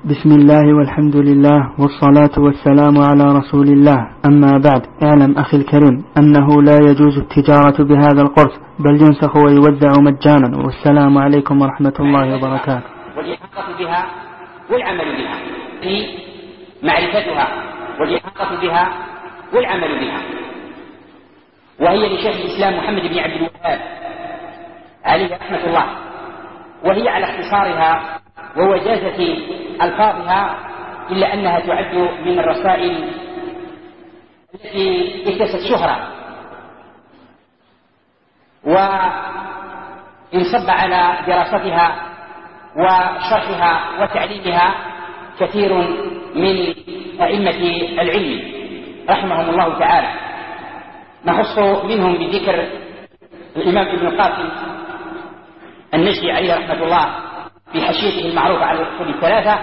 بسم الله والحمد لله والصلاة والسلام على رسول الله. أما بعد، اعلم أخي الكريم أنه لا يجوز التجارة بهذا القرص، بل ينسخ ويوزع مجانا. والسلام عليكم ورحمة الله وبركاته. والإحاطة بها والعمل بها، في معرفتها والإحاطة بها والعمل بها. وهي لشيخ الإسلام محمد بن عبد الوهاب عليه رحمة الله، وهي على اختصارها ووجازة ألفاظها، إلا أنها تعد من الرسائل التي اكتست شهرة، وانصب على دراستها وشرحها وتعليمها كثير من أئمة العلم رحمهم الله تعالى. نخص منهم بذكر الإمام ابن القاسم النجدي عليه رحمة الله في حاشيته المعروفة على الأصول الثلاثة،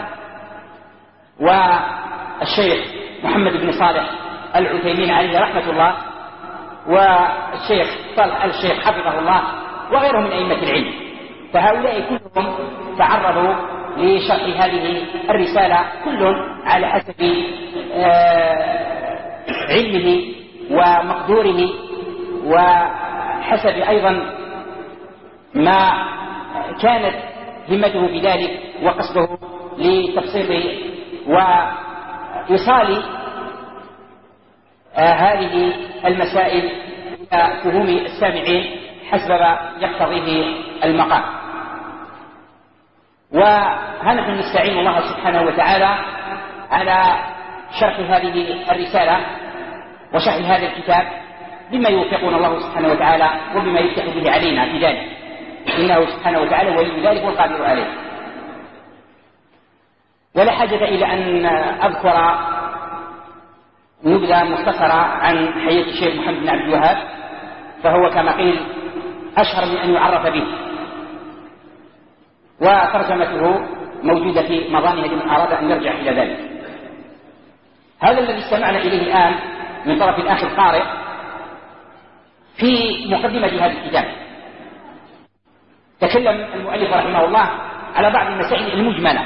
والشيخ محمد بن صالح العثيمين عليه رحمة الله، والشيخ صالح الشيخ حفظه الله، وغيرهم من أئمة العلم. فهؤلاء كلهم تعرضوا لشرح هذه الرسالة، كل على حسب علمه ومقدوره، وحسب أيضا ما كانت همته بذلك وقصده لتبسيط وإيصال هذه المسائل إلى فهوم السامعين حسب ما يقتضيه المقام. ونحن نستعين الله سبحانه وتعالى على شرح هذه الرسالة وشرح هذا الكتاب بما يوفقنا الله سبحانه وتعالى وبما يفتح به علينا في ذلك، إنه سبحانه وتعالى ولي ذلك والقادر عليه. ولا حاجة إلى أن أذكر نبذة مختصرة عن حياة الشيخ محمد بن عبد الوهاب، فهو كما قيل أشهر من أن يعرف به، وترجمته موجودة في مظانها لمن أراد أن يرجع إلى ذلك. هذا الذي استمعنا إليه الآن من طرف الأخ القارئ في مقدمة هذا الكتاب، تكلم المؤلف رحمه الله على بعض المسائل المجملة،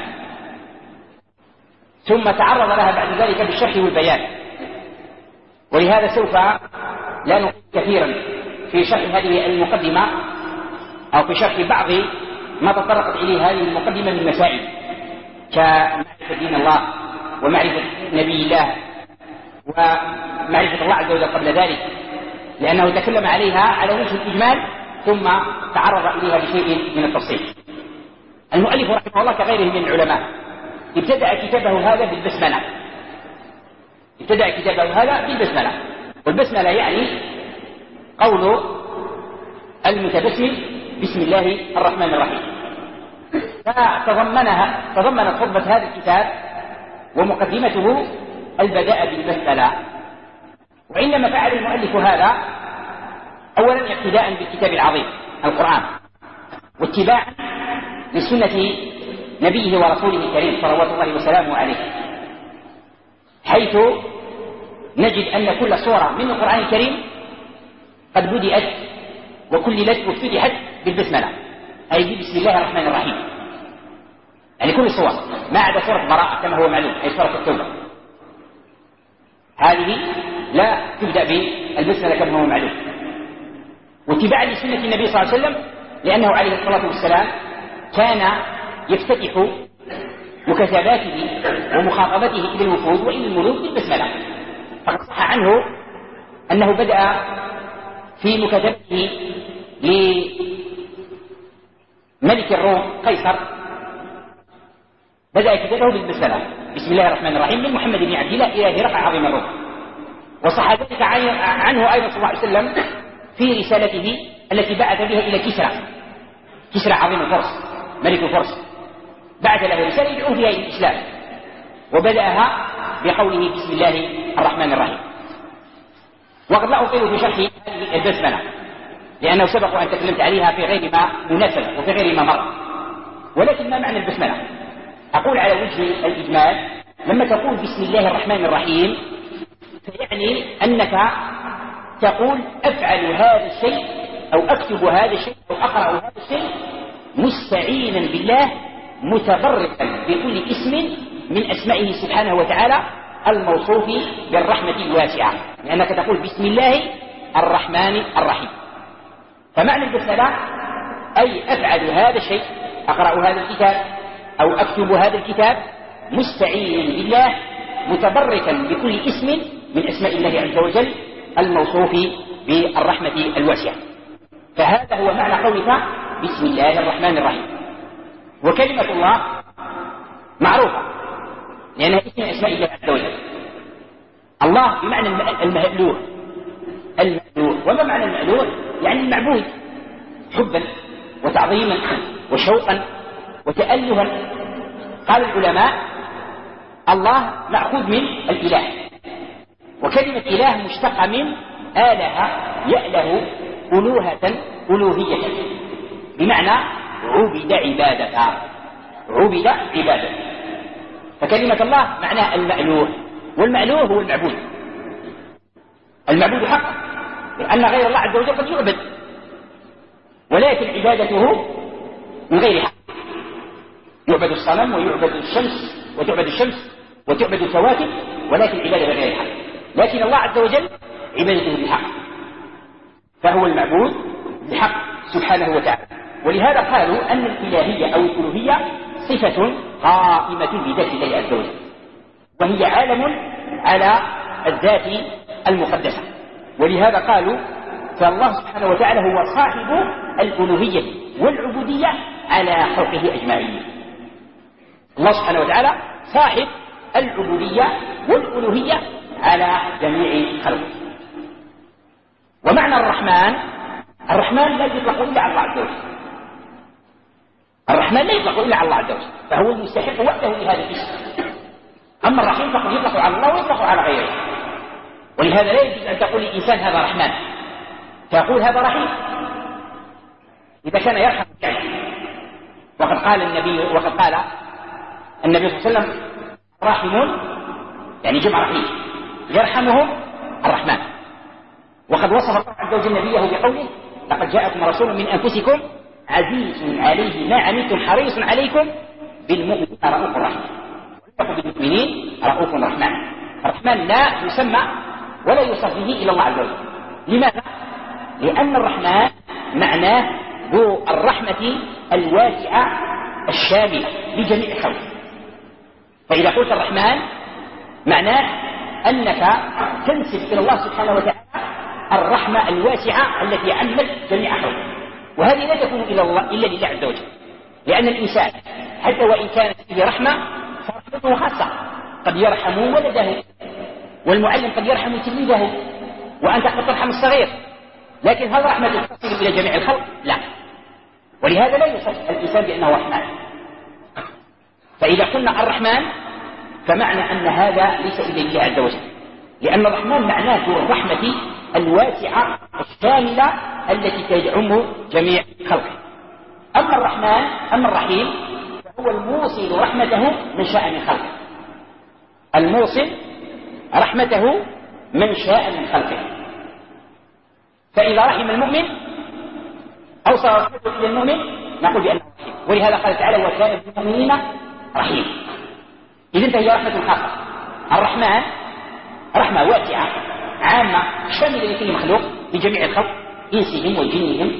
ثم تعرض لها بعد ذلك بالشرح والبيان. ولهذا سوف لا نطيل كثيرا في شرح هذه المقدمة أو في شرح بعض ما تطرقت إليه هذه المقدمة من مسائل كمعرفة دين الله ومعرفة نبي الله ومعرفة الله عز وجل قبل ذلك، لأنه تكلم عليها على وجه الإجمال ثم تعرض إليها بشيء من التفصيل. المؤلف رحمه الله كغيره من العلماء ابتدأ كتابه هذا بالبسملة، والبسملة يعني قول المتبسم بسم الله الرحمن الرحيم. فتضمنت خطبة هذا الكتاب ومقدمته البداء بالبسملة. وعندما فعل المؤلف هذا أولا اقتداء بالكتاب العظيم القرآن، واتباعا لسنة نبيه ورسوله الكريم صلوات الله وسلامه عليه، حيث نجد أن كل صورة من القرآن الكريم قد بدأت وكللت وافتتحت بالبسملة، أي بسم الله الرحمن الرحيم، يعني كل الصور ما عدا سورة براءة كما هو معلوم، أي سورة التوبة، هذه لا تبدأ بالبسملة كما هو معلوم، واتباعا لسنة النبي صلى الله عليه وسلم، لأنه عليه الصلاة والسلام كان يفتتح مكتباته ومخاطبته إلى الوفود وإلى الملوك بالبسملة. فقد صح عنه أنه بدأ في مكتبته لملك الروم قيصر، بدأ كتابه بالبسملة بسم الله الرحمن الرحيم من محمد بن عبد الله إلى هرقل عظيم الروم. وصح ذلك عنه أيضا صلى الله عليه وسلم في رسالته التي بعث بها إلى كسرى عظيم الفرس ملك الفرس، بعث له رسالة يدعو فيها إلى الإسلام، وبدأها بقوله بسم الله الرحمن الرحيم. وقد لا أطيل في شرح هذه البسملة لأنه سبق أن تكلمت عليها في غير ما مناسبة وفي غير ما مر، ولكن ما معنى البسملة؟ أقول على وجه الإجمال، لما تقول بسم الله الرحمن الرحيم فيعني أنك تقول أفعل هذا الشيء أو أكتب هذا الشيء أو أقرأ هذا الشيء مستعينا بالله، متبركا بكل اسم من أسمائه سبحانه وتعالى الموصوف بالرحمة الواسعة، لأنك تقول بسم الله الرحمن الرحيم. فمعنى البسملة أي أفعل هذا الشيء، أقرأ هذا الكتاب أو أكتب هذا الكتاب مستعينا بالله متبركا بكل اسم من أسماء الله عز وجل الموصوف بالرحمة الواسعة. فهذا هو معنى قولك بسم الله الرحمن الرحيم. وكلمة الله معروفة لأنها اسم من أسماء الله عز وجل. الله بمعنى المألوه. وما معنى المألوه؟ يعني المعبود حبا وتعظيما وشوقا وتألها. قال العلماء الله مأخوذ من الإله، وكلمة إله مشتقة من آله يأله ألوهة ألوهية، بمعنى عبد عبادة. فكلمة الله معناها المألوه، والمألوه هو المعبود حقا، لأن غير الله عز وجل قد يعبد، ولكن عبادته من غير حق. يعبد الصنم ويعبد الشمس وتعبد الكواكب، ولكن عبادة بغير حق. لكن الله عز وجل عبادته بحق، فهو المعبود بحق سبحانه وتعالى. ولهذا قالوا أن الإلهية أو الألوهية صفة قائمة بذات الله عز وجل، وهي عالم على الذات المقدسة. ولهذا قالوا فالله سبحانه وتعالى هو صاحب الألوهية والعبودية على خلقه أجمعين. الله سبحانه وتعالى صاحب العبودية والألوهية على جميع خلقه. ومعنى الرحمن لا يطلق إلا على الله عز وجل. الرحمن لا يطلق إلا على الله عز وجل، فهو المستحق وحده لهذا الاسم. أما الرحيم فقد يطلق على الله ويطلق على غيره. ولهذا لا يجوز أن تقول لإنسان هذا رحمن، تقول هذا رحيم إذا كان يرحم يعني. وقد قال النبي صلى الله عليه وسلم راحمون يعني جمع رحيم يرحمهم الرحمن. وقد وصف الله عز وجل نبيه بقوله لقد جاءكم رسول من أنفسكم عزيز عليه ما عنتم حريص عليكم بالمؤمنين رؤوف رحيم. ويقول بالمؤمنين رؤوف رحمن. الرحمن لا يسمى ولا يوصف به إلى الله عز وجل. لماذا؟ لأن الرحمن معناه ذو الرحمة الواسعة الشاملة لجميع الخلق. فإذا قلت الرحمن معناه أنك تنسب إلى الله سبحانه وتعالى الرحمة الواسعة التي عمت جميع خلقه، وهذه لا تكون إلا لله عز وجل. لأن الإنسان حتى وإن كانت فيه رحمة فرحمته خاصة، قد يرحم ولده، والمعلم قد يرحم تلميذه، وأنت قد ترحم الصغير، لكن هل رحمة تصل إلى جميع الخلق؟ لا. ولهذا لا يوصف الإنسان بأنه رحمن. فإذا قلنا الرحمن فمعنى أن هذا ليس إلا لله عز وجل، لأن الرحمن معناه ذو الرحمة الواسعة الشاملة التي تدعم جميع خلقه. أما الرحيم فهو الموصل رحمته من شاء من خلقه. الموصل رحمته من شاء من خلقه. فإذا رحم المؤمن أوصل رحمته إلى المؤمن نقول بأنه رحيم. ولهذا قال تعالى وكان بالمؤمنين رحيم. إذن فهي رحمة خاصة. الرحمن رحمة واسعة عامة شاملة لكل مخلوق بجميع الخلق، إنسهم وجنهم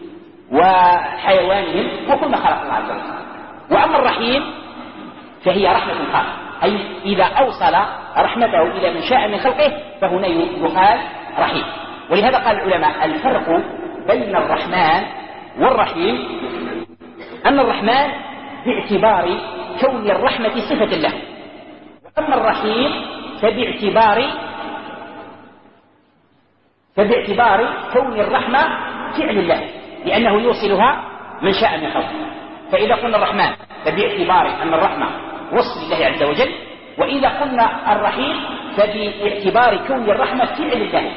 وحيوانهم وكل ما خلق الله عز وجل. وأما الرحيم فهي رحمة خاصة، أي إذا أوصل رحمته إلى من شاء من خلقه فهنا يقال رحيم. ولهذا قال العلماء الفرق بين الرحمن والرحيم أن الرحمن باعتبار كون الرحمة صفة له، وأما الرحيم فباعتبار كون الرحمة فعل الله، لأنه يوصلها من شاء من خلقه. فإذا قلنا الرحمن فباعتبار أن الرحمة وصل الله عز وجل، وإذا قلنا الرحيم فباعتبار كون الرحمة فعل الله،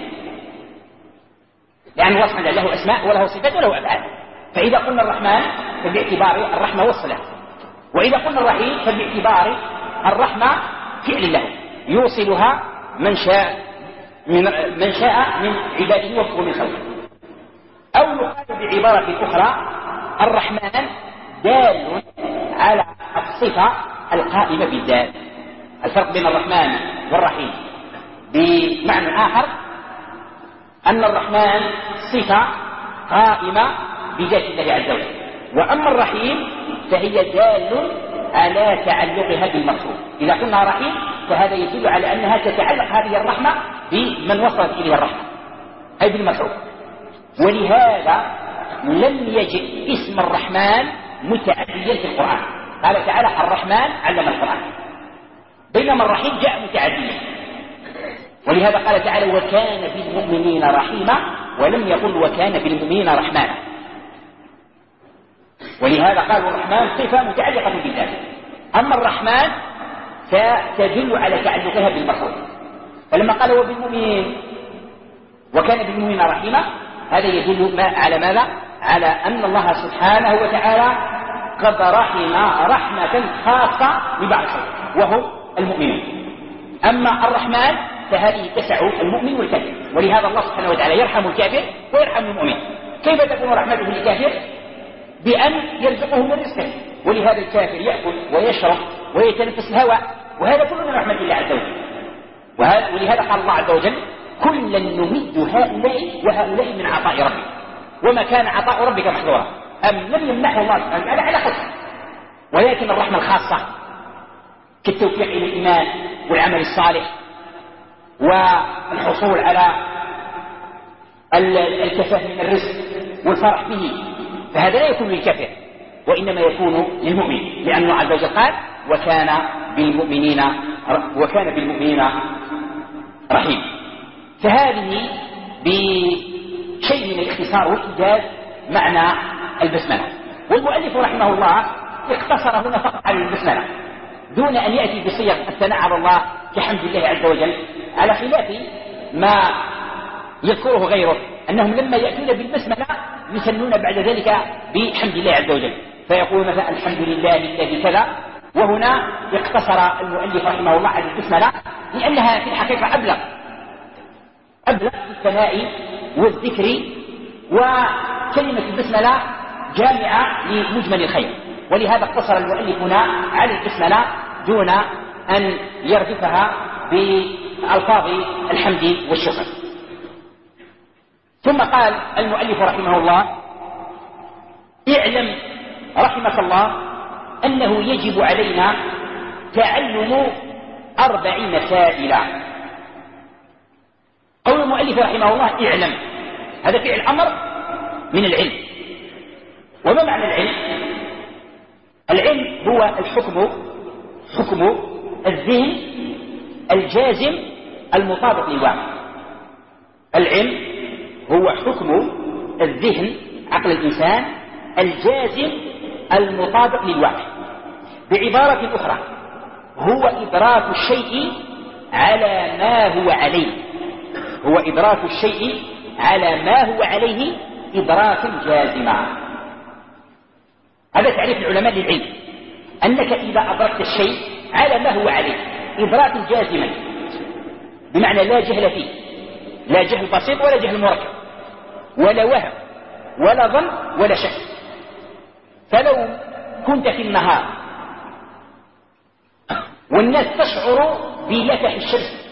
لأن الله سبحانه له أسماء وله صفات وله أفعال. فإذا قلنا الرحمن فباعتبار الرحمة وصله، وإذا قلنا الرحيم فباعتبار الرحمة فعل له يوصلها من شاء من عباده ومن خلقه. أو يقال بعبارة أخرى الرحمن دال على الصفة القائمة بالذات. الفرق بين الرحمن والرحيم بمعنى آخر أن الرحمن صفة قائمة بذات الله عز وجل، وأما الرحيم فهي دال على تعلقها بالمخلوق. إذا قلنا رحيم فهذا يدل على أنها تتعلق هذه الرحمة بمن وصلت إليه الرحمة أي بالمخلوق. ولهذا لم يجد اسم الرحمن متعديا في القرآن. قال تعالى الرحمن علم القرآن، بينما الرحيم جاء متعديا. ولهذا قال تعالى وكان بالمؤمنين رحيما، ولم يقل وكان بالمؤمنين رحمانا. ولهذا قالوا الرحمن صفة متعلقة بالذات، أما الرحمن فتدل على تعلقها بالمخلوق. فلما قال وبالمؤمنين وكان بالمؤمنين رحيما هذا يدل على ماذا؟ على أن الله سبحانه وتعالى قد رحم رحمة خاصة ببعض الخلق وهم المؤمنون. أما الرحمن فهذه تسع المؤمن والكافر، ولهذا الله سبحانه وتعالى يرحم الكافر ويرحم المؤمن. كيف تكون رحمته للكافر؟ بأن يرزقه من رزقه، ولهذا الكافر يأكل ويشرب ويتنفس الهواء، وهذا كله من رحمة الله عز وجل. ولهذا قال الله عز وجل كلا نمد هؤلاء وهؤلاء من عطاء ربك وما كان عطاء ربك محظورا. أم لم يمنحه الله سبحانه وتعالى على قدر، ولكن الرحمة الخاصة كالتوفيق إلى الإيمان والعمل الصالح والحصول على الكفاف من الرزق والفرح به، فهذا لا يكون للكافر وإنما يكون للمؤمن، لأن الله عز وجل قال وكان بالمؤمنين رحيم. فهذه بشيء من الاختصار والإيجاز معنى البسملة. والمؤلف رحمه الله اقتصر هنا فقط على البسملة دون أن يأتي بصيغ الثناء على الله كحمد الله عز وجل، على خلاف ما يذكره غيره أنهم لما يأتون بالبسملة يسمون بعد ذلك بحمد الله عز وجل، فيقول مثلا الحمد لله الذي كذا. وهنا اقتصر المؤلف رحمه الله على البسملة لأنها في الحقيقة أبلغ في الثناء والذكر، وكلمة البسملة جامعة لمجمل الخير، ولهذا اقتصر المؤلف هنا على البسملة دون أن يردفها بألفاظ الحمد والشكر. ثم قال المؤلف رحمه الله اعلم رحمك الله أنه يجب علينا تعلم 4 مسائل. قول المؤلف رحمه الله اعلم، هذا فعل أمر من العلم. وما معنى العلم؟ العلم هو حكم الذهن الجازم المطابق للواقع. العلم هو حكم الذهن عقل الإنسان الجازم المطابق للواقع. بعبارة أخرى هو إدراك الشيء على ما هو عليه، هو إدراك الشيء على ما هو عليه إدراكا جازما. هذا تعريف العلماء للعلم، أنك إذا أدركت الشيء على ما هو عليه إدراكا جازما، بمعنى لا جهل فيه، لا جهل بسيط ولا جهل مركب ولا وهم ولا ظن ولا شك. فلو كنت في النهار والناس تشعر بلفح الشمس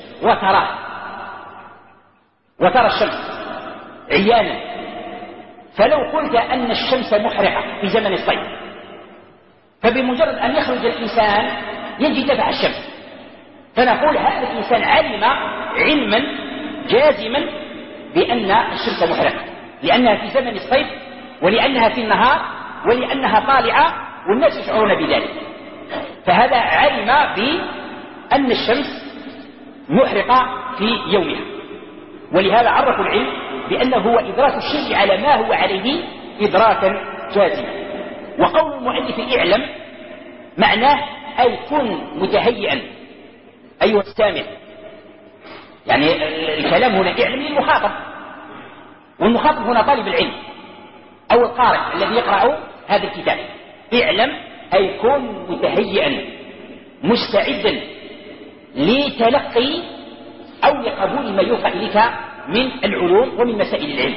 وترى الشمس عيانا، فلو قلت أن الشمس محرقة في زمن الصيف، فبمجرد أن يخرج الإنسان يجد لفح الشمس، فنقول هذا الإنسان علم علما جازما بأن الشمس محرقة، لأنها في زمن الصيف ولأنها في النهار ولأنها طالعة والناس يشعرون بذلك، فهذا علم بأن الشمس محرقة في يومها. ولهذا عرفوا العلم بأنه هو إدراك الشيء على ما هو عليه إدراكا جازما. وقول المؤلف اعلم معناه أي كن متهيئا أيها السامع، يعني الكلام هنا اعلم للمخاطب، والمخاطب هنا طالب العلم أو القارئ الذي يقرأ هذا الكتاب. اعلم أي كن متهيئا مستعدا لتلقي أو لقبول ما يوحى إليك من العلوم ومن مسائل العلم.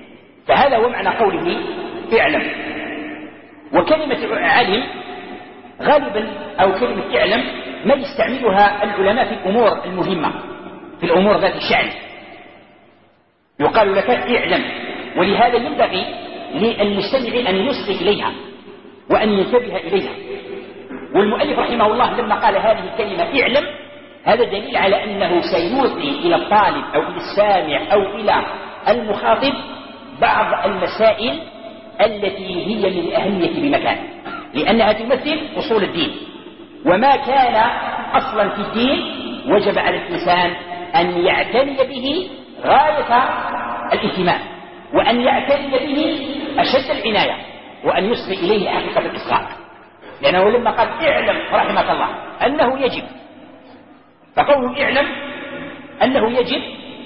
فهذا هو معنى قوله اعلم. وكلمة علم غالبا أو كلمة اعلم ما يستعملها العلماء في الأمور المهمة، في الأمور ذات الشأن، يقال لك اعلم. ولهذا ينبغي للمستمع أن يصغي إليها وأن ينتبه إليها. والمؤلف رحمه الله لما قال هذه الكلمة اعلم، هذا دليل على أنه سيوصي إلى الطالب أو إلى السامع أو إلى المخاطب بعض المسائل التي هي من الأهمية بمكان، لأنها تمثل أصول الدين، وما كان أصلا في الدين وجب على الإنسان أن يعتني به غاية الاهتمام، وأن يعتني به أشد العناية، وأن يصغي إليه حقيقة الإصغاء. لأنه لما قال اعلم رحمك الله أنه يجب، فقوله اعلم أنه يجب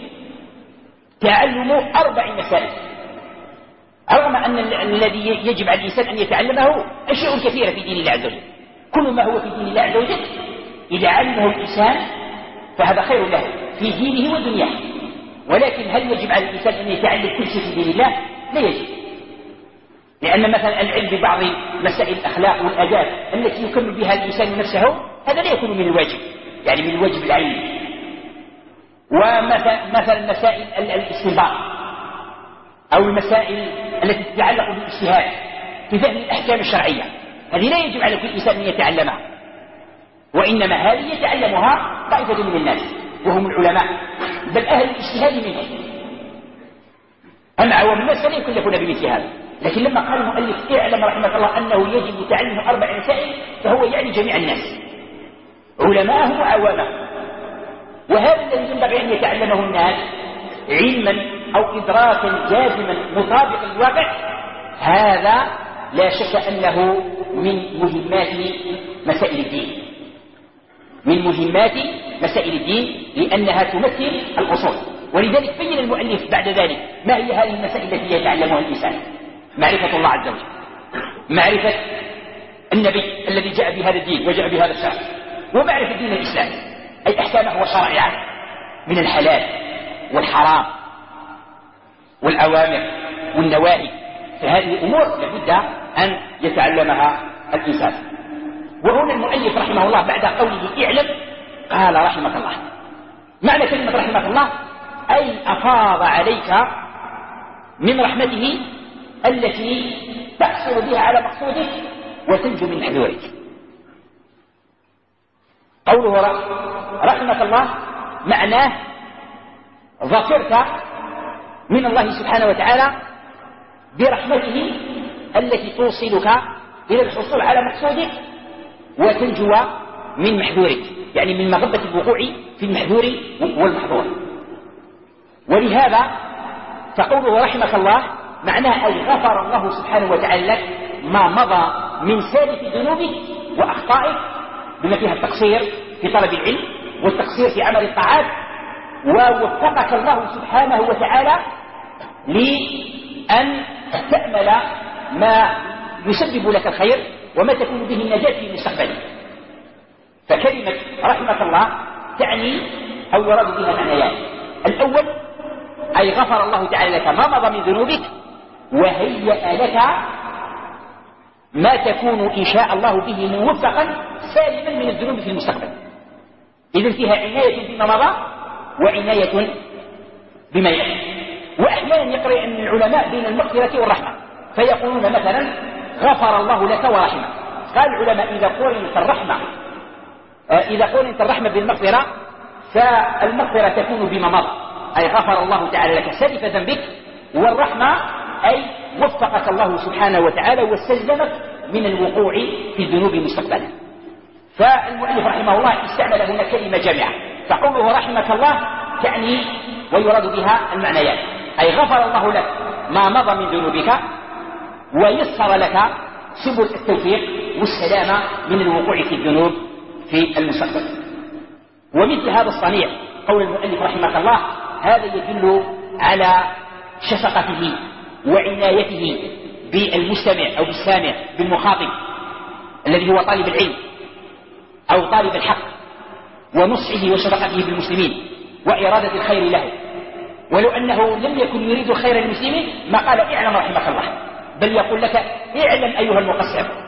تعلم 4 مسائل، رغم أن الذي يجب على الإنسان أن يتعلمه أشياء كثيرة في دين الله عز وجل. كل ما هو في دين الله عز وجل إذا علمه الإنسان فهذا خير له في دينه ودنياه. ولكن هل يجب على الإنسان أن يتعلم كل شيء في دين الله؟ لا يجب، لأن مثلا العلم ببعض مسائل الأخلاق والآداب التي يكمل بها الإنسان نفسه هذا لا يكون من الواجب، يعني من الواجب العيني. ومثلا مسائل الاستنباط أو المسائل التي تتعلق بالاجتهاد في فهم الأحكام الشرعية، هذه لا يجب على كل إنسان أن يتعلمها، وإنما هذه يتعلمها طائفة من الناس وهم العلماء، بل أهل الاجتهاد منهم. أما عوام الناس فلا يكلفون بمثل هذا. لكن لما قال المؤلف اعلم رحمه الله أنه يجب تعلم 4 مسائل، فهو يعني جميع الناس علماءهم وعوامهم. وهذا الذي ينبغي أن يتعلمه الناس علما أو إدراكا جازما مطابقا للواقع، هذا لا شك أنه من مهمات مسائل الدين، من مهمات مسائل الدين، لأنها تمثل الأصول. ولذلك بين المؤلف بعد ذلك ما هي هذه المسائل التي يتعلمها الإنسان: معرفة الله عز وجل، معرفة النبي الذي جاء بهذا الدين وجاء بهذا الشرع، ومعرفة دين الإسلام أي أحكامه وشرائعه من الحلال والحرام والأوامر والنواهي. فهذه الأمور لابد أن يتعلمها الإنسان. وهنا المؤلف رحمه الله بعد قوله اعلم قال رحمك الله. معنى كلمة رحمك الله أي أفاض عليك من رحمته التي تحصل بها على مقصودك وتنجو من محذورك. قوله رحمك الله معناه ظفرت من الله سبحانه وتعالى برحمته التي توصلك إلى الحصول على مقصودك وتنجو من محذورك، يعني من مغبة الوقوع في المحذور والمحظور. ولهذا فقوله رحمك الله معناه أي غفر الله سبحانه وتعالى لك ما مضى من سالف ذنوبك وأخطائك، بما فيها التقصير في طلب العلم والتقصير في عمل الطاعات، ووفقك الله سبحانه وتعالى لأن تأمل ما يسبب لك الخير وما تكون به النجاة في مستقبلك. فكلمة رحمك الله تعني أو يراد بها معنيان: الأول أي غفر الله تعالى لك ما مضى من ذنوبك وهيأ لك ما تكون إن شاء الله به موفقا سالما من الذنوب في المستقبل. إذن فيها عناية بما مضى وعناية بما يأتي. وأحيانا يقرأ أن العلماء بين المغفرة والرحمة فيقولون مثلا غفر الله لك ورحمه. قال العلماء إذا قرنت الرحمة بالمغفرة فالمغفرة تكون بما مضى، أي غفر الله تعالى لك سلف ذنبك، والرحمة أي وفقك الله سبحانه وتعالى واستلزمك من الوقوع في الذنوب مستقبلا. فالمؤلف رحمه الله استعمل هنا كلمة جامعة، فقوله رحمك الله تعني ويراد بها المعنيات: أي غفر الله لك ما مضى من ذنوبك ويسر لك سبل التوفيق والسلامة من الوقوع في الذنوب في المستقبل. ومثل هذا الصنيع قول المؤلف رحمه الله هذا يدل على شفقته وعنايته بالمستمع أو بالسامع بالمخاطب الذي هو طالب العلم أو طالب الحق، ونصحه وشفقته بالمسلمين وإرادة الخير له. ولو أنه لم يكن يريد خير المسلمين ما قال اعلم رحمك الله، بل يقول لك اعلم أيها المقصر،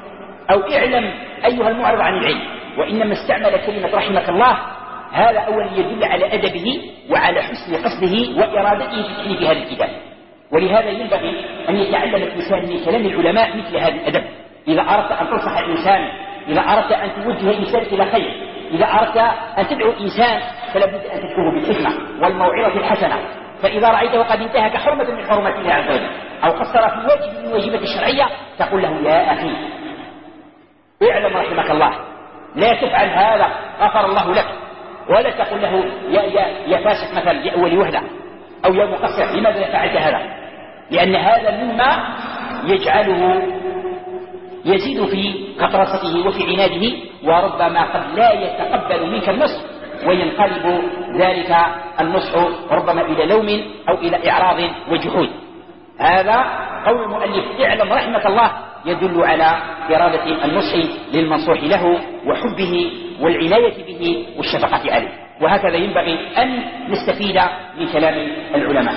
أو اعلم أيها المعرض عن العلم، وإنما استعمل كلمة رحمك الله، هذا أولا يدل على أدبه وعلى حسن قصده وإرادته في تأليف هذا الكتاب. ولهذا ينبغي أن يتعلم الإنسان من كلام العلماء مثل هذا الأدب. إذا أردت أن تنصح الإنسان، إذا أردت أن توجه الإنسان إلى خير، إذا أردت أن تدعو الإنسان، فلا بد أن تدعوه بالحكمة والموعظة الحسنة. فإذا رأيته قد انتهك حرمة من حرمات الله عز وجل أو قصر في واجب من واجبات الشرعية، تقول له يا أخي اعلم رحمك الله، لا تفعل هذا غفر الله لك. ولا تقول له يا فاسق مثلا لأول وهلة، أو يا مقصر لماذا فعلت هذا، لأن هذا مما يجعله يزيد في قطرسته وفي عناده، وربما قد لا يتقبل منك النصح، وينقلب ذلك النصح ربما إلى لوم أو إلى إعراض وجحود. هذا قول المؤلف اعلم رحمة الله يدل على إرادة النصح للمنصوح له وحبه والعناية به والشفقة عليه. وهكذا ينبغي أن نستفيد من كلام العلماء.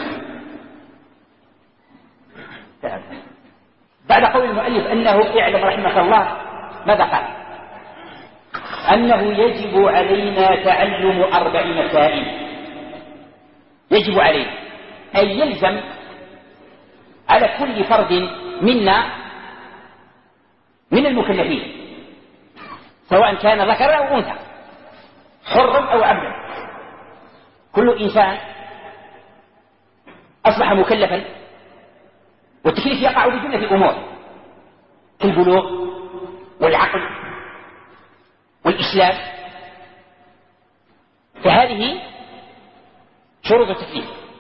بعد قول المؤلف أنه اعلم رحمك الله، ماذا قال؟ أنه يجب علينا تعلم 4 مسائل. يجب علينا أن يلزم على كل فرد منا من المكلفين، سواء كان ذكرا أو أنثى، حرا أو عبدا، كل إنسان أصبح مكلفا. والتكليف يقع بجملة أمور كالبلوغ والعقل والإسلام، فهذه شروط التكليف.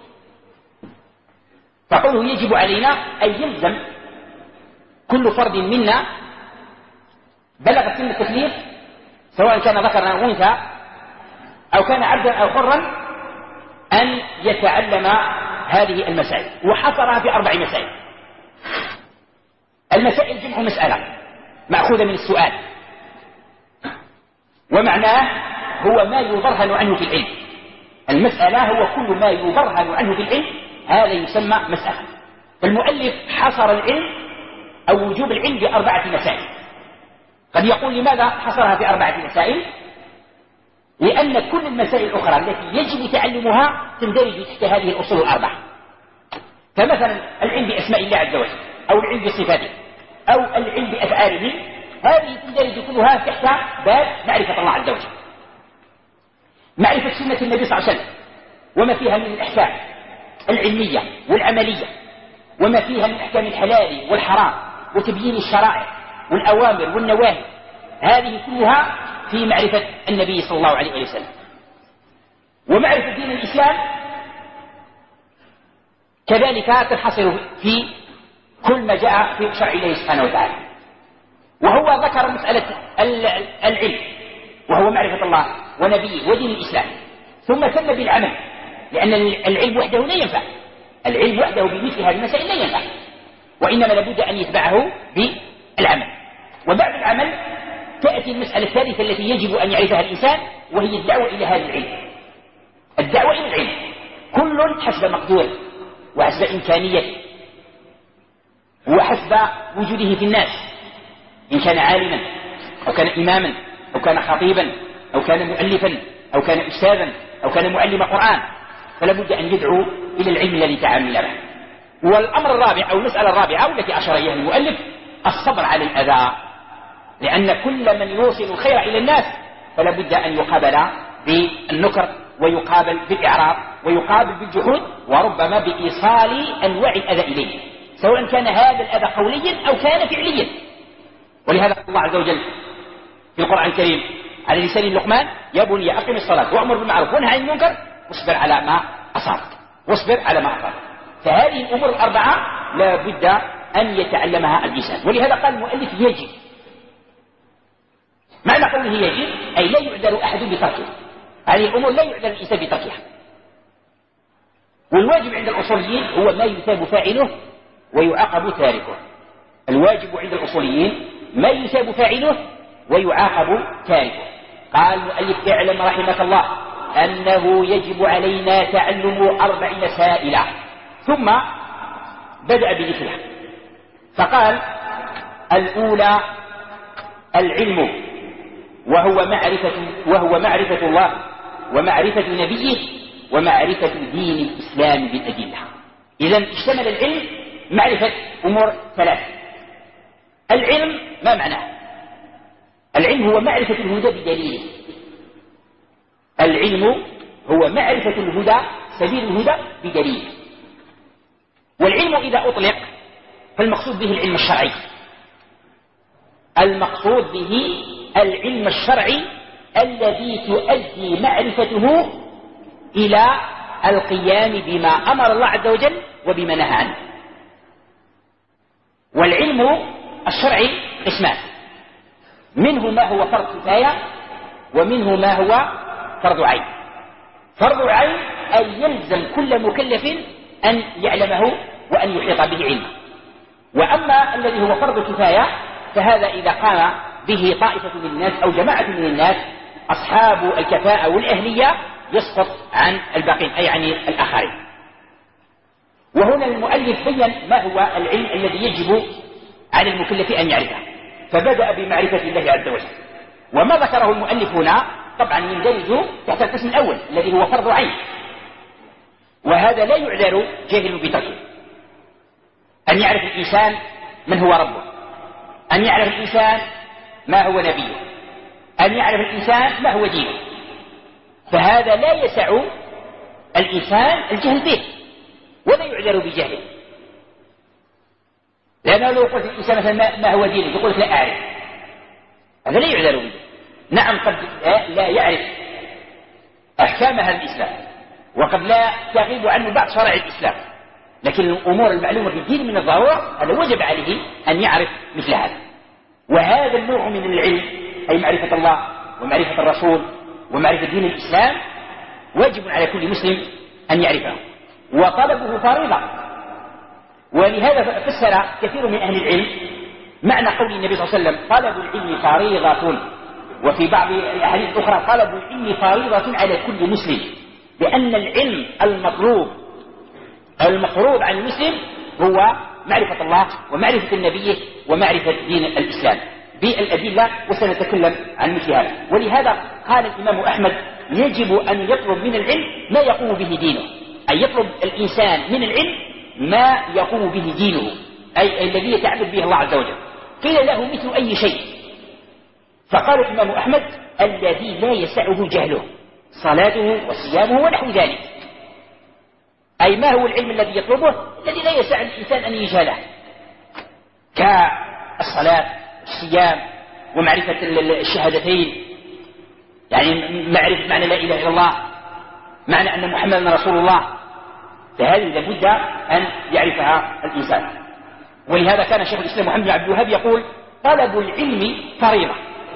فقوله يجب علينا أن يلزم كل فرد منا بلغ سن التكليف، سواء كان ذكرا أو أنثى أو كان عبدا أو حرا، أن يتعلم هذه المسائل. وحصرها في 4 مسائل. المسائل جمع مسألة مأخوذة من السؤال، ومعناه هو ما يبرهن عنه في العلم. المسألة هو كل ما يبرهن عنه في العلم، هذا يسمى مسألة. فالمؤلف حصر العلم أو وجوب العلم ب4 مسائل. قد يقول لماذا حصرها في 4 مسائل؟ لأن كل المسائل الأخرى التي يجب تعلمها تندرج تحت هذه الأصول 4. فمثلا العلم بأسماء الله عز وجل، أو العلم بصفاته، أو العلم بأفعاله، هذه تندرج كلها تحت باب معرفة الله عز وجل. معرفة سنة النبي صلى الله عليه وسلم وما فيها من الأحكام العلمية والعملية، وما فيها من أحكام الحلال والحرام، وتبيين الشرائع والأوامر والنواهي، هذه كلها في معرفة النبي صلى الله عليه وسلم. ومعرفة دين الإسلام كذلك تنحصر في كل ما جاء في شرع الله سبحانه وتعالى. وهو ذكر مسألة العلم، وهو معرفة الله ونبيه ودين الإسلام، ثم ثنى بالعمل، لأن العلم وحده لا ينفع. العلم وحده بمثل هذه المسائل لا ينفع، وإنما لابد أن يتبعه بالعمل. وبعد العمل تأتي المسألة الثالثة التي يجب أن يعرفها الإنسان، وهي الدعوة إلى هذا العلم. الدعوة إلى العلم كل حسب مقدوره وحسب إمكانيته وحسب وجوده في الناس، إن كان عالما أو كان إماما أو كان خطيبا أو كان مؤلفا أو كان أستاذا أو كان معلم قرآن، فلا بد أن يدعو إلى العلم الذي تعامل به. والأمر الرابع أو المسألة الرابعة والتي أشار إليها المؤلف الصبر على الأذى، لأن كل من يوصل الخير إلى الناس فلا بد أن يقابل بالنكر، ويقابل بالإعراض، ويقابل بالجحود، وربما بإيصال أنواع الأذى إليه، سواء كان هذا الأذى قوليا أو كان فعليا. ولهذا قال الله عز وجل في القرآن الكريم على لسان لقمان: يا بني أقم الصلاة وأمر بالمعروف وانهى عن المنكر واصبر على ما أصابك، واصبر على ما أصابك. فهذه الأمور الأربعة لا بد أن يتعلمها الإنسان. ولهذا قال المؤلف يجب. معنى قوله يجب أي لا يعذر أحد بتركها، هذه الأمور لا يعذر الإنسان بتركها. والواجب عند الأصوليين هو ما يثاب فاعله ويعاقب تاركه. الواجب عند الأصوليين ما يثاب فاعله ويعاقب تاركه. قال المؤلف: اعلم رحمك الله أنه يجب علينا تعلم 4 مسائل، ثم بدأ بذكرها فقال: الأولى العلم وهو معرفة الله ومعرفة نبيه ومعرفة دين الإسلام بالأدلة. إذن اشتمل العلم معرفة أمور ثلاث. العلم ما معناه؟ العلم هو معرفة الهدى بدليله. العلم هو معرفة الهدى، سبيل الهدى بدليله. والعلم إذا أطلق فالمقصود به العلم الشرعي. المقصود به العلم الشرعي الذي تؤدي معرفته إلى القيام بما أمر الله عز وجل وبما نهى عنه. والعلم الشرعي قسمان، منه ما هو فرض كفاية ومنه ما هو فرض عين. فرض عين أي يلزم كل مكلف أن يعلمه وأن يحيط به علمه. وأما الذي هو فرض كفاية فهذا إذا قام به طائفة من الناس أو جماعة من الناس أصحاب الكفاءة والأهلية يسقط عن الباقين، أي عن الآخرين. وهنا المؤلف بين ما هو العلم الذي يجب على المكلف أن يعرفه، فبدأ بمعرفة الله عز وجل. وما ذكره المؤلف هنا طبعا يندرج تحت القسم الأول الذي هو فرض عين، وهذا لا يعذر جاهل بتركه. أن يعرف الإنسان من هو ربه، أن يعرف الإنسان ما هو نبيه، أن يعرف الإنسان ما هو دينه، فهذا لا يسع الإنسان الجهل به ولا يعذر بجهله. لأنه لو قلت الإنسان مثلا ما هو دينه يقول لا أعرف، هذا لا يعذر به. نعم قد لا يعرف أحكام هذا الإسلام وقد لا تغيب عنه بعض شرائع الإسلام، لكن الأمور المعلومة في الدين من الضرورة هذا وجب عليه أن يعرف مثل هذا. وهذا النوع من العلم أي معرفة الله ومعرفة الرسول ومعرفة دين الإسلام واجب على كل مسلم أن يعرفه، وطلبه فريضة. ولهذا فسر كثير من أهل العلم معنى قول النبي صلى الله عليه وسلم طلب العلم فريضة، وفي بعض الأحاديث الأخرى طلب العلم فريضة على كل مسلم، لأن العلم المفروض عن المسلم هو معرفة الله ومعرفة النبي ومعرفة دين الإسلام بالأدلة، وسنتكلم عن مثل هذا. ولهذا قال الإمام أحمد يجب أن يطلب من العلم ما يقوم به دينه، أي يطلب الإنسان من العلم ما يقوم به دينه، أي الذي يتعبد به الله عز وجل. قيل له مثل أي شيء، فقال الإمام أحمد الذي لا يسعه جهله، صلاته وصيامه ونحو ذلك. أي ما هو العلم الذي يطلبه الذي لا يسع الإنسان أن يجهله، كالصلاة الصيام ومعرفة الشهادتين، يعني معرفة معنى لا إله إلا الله، معنى أن محمدا رسول الله، فهذه لابد أن يعرفها الإنسان. ولهذا كان شيخ الإسلام محمد بن عبد الوهاب يقول طلب العلم فريضة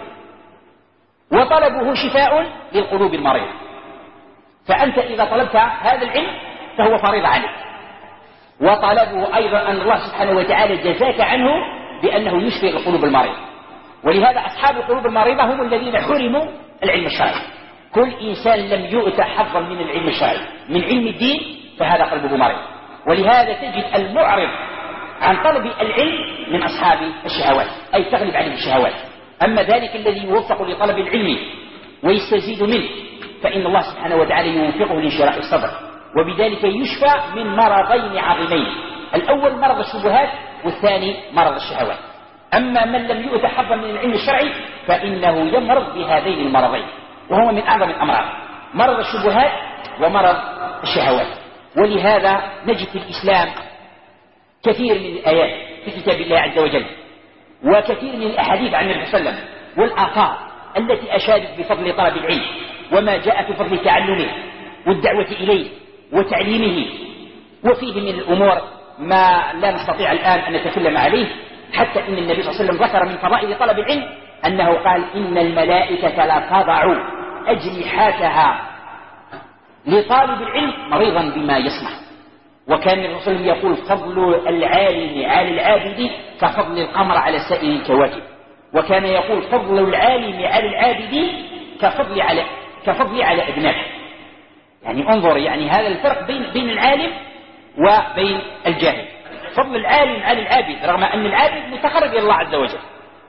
وطلبه شفاء للقلوب المريضة. فأنت إذا طلبت هذا العلم فهو فريضة عليك، وطلبه أيضا أن الله سبحانه وتعالى جزاك عنه بأنه يشفي القلوب المريضة. ولهذا أصحاب القلوب المريضة هم الذين حرموا العلم الشرعي. كل إنسان لم يؤت حظا من العلم الشرعي من علم الدين فهذا قلبه مريض. ولهذا تجد المعرض عن طلب العلم من أصحاب الشهوات، أي تغلب عليه الشهوات. أما ذلك الذي يوفق لطلب العلم ويستزيد منه فإن الله سبحانه وتعالى يوفقه لانشراح الصدر، وبذلك يشفى من مرضين عظيمين، الأول مرض الشبهات والثاني مرض الشهوات. أما من لم يؤت حظا من العلم الشرعي فإنه يمرض بهذين المرضين، وهو من أعظم الأمراض، مرض الشبهات ومرض الشهوات. ولهذا نجد في الإسلام كثير من الآيات في كتاب الله عز وجل وكثير من الأحاديث عن النبي صلى الله عليه وسلم والآثار التي أشادت بفضل طلب العلم وما جاء بفضل تعلمه والدعوة إليه وتعليمه. وفيه من الأمور ما لا نستطيع الآن أن نتكلم عليه، حتى إن النبي صلى الله عليه وسلم ذكر من فضائل طلب العلم أنه قال إن الملائكة لا تضع أجنحتها لطالب العلم مريضا بما يصنع. وكان الرسول يقول فضل العالم على العابد كفضل القمر على سائر الكواكب. وكان يقول فضل العالم على العابد كفضل على أبنائه. يعني انظر، يعني هذا الفرق بين العالم وبين الجاهل. فضل العالم على العابد رغم أن العابد متقرب إلى الله عز وجل،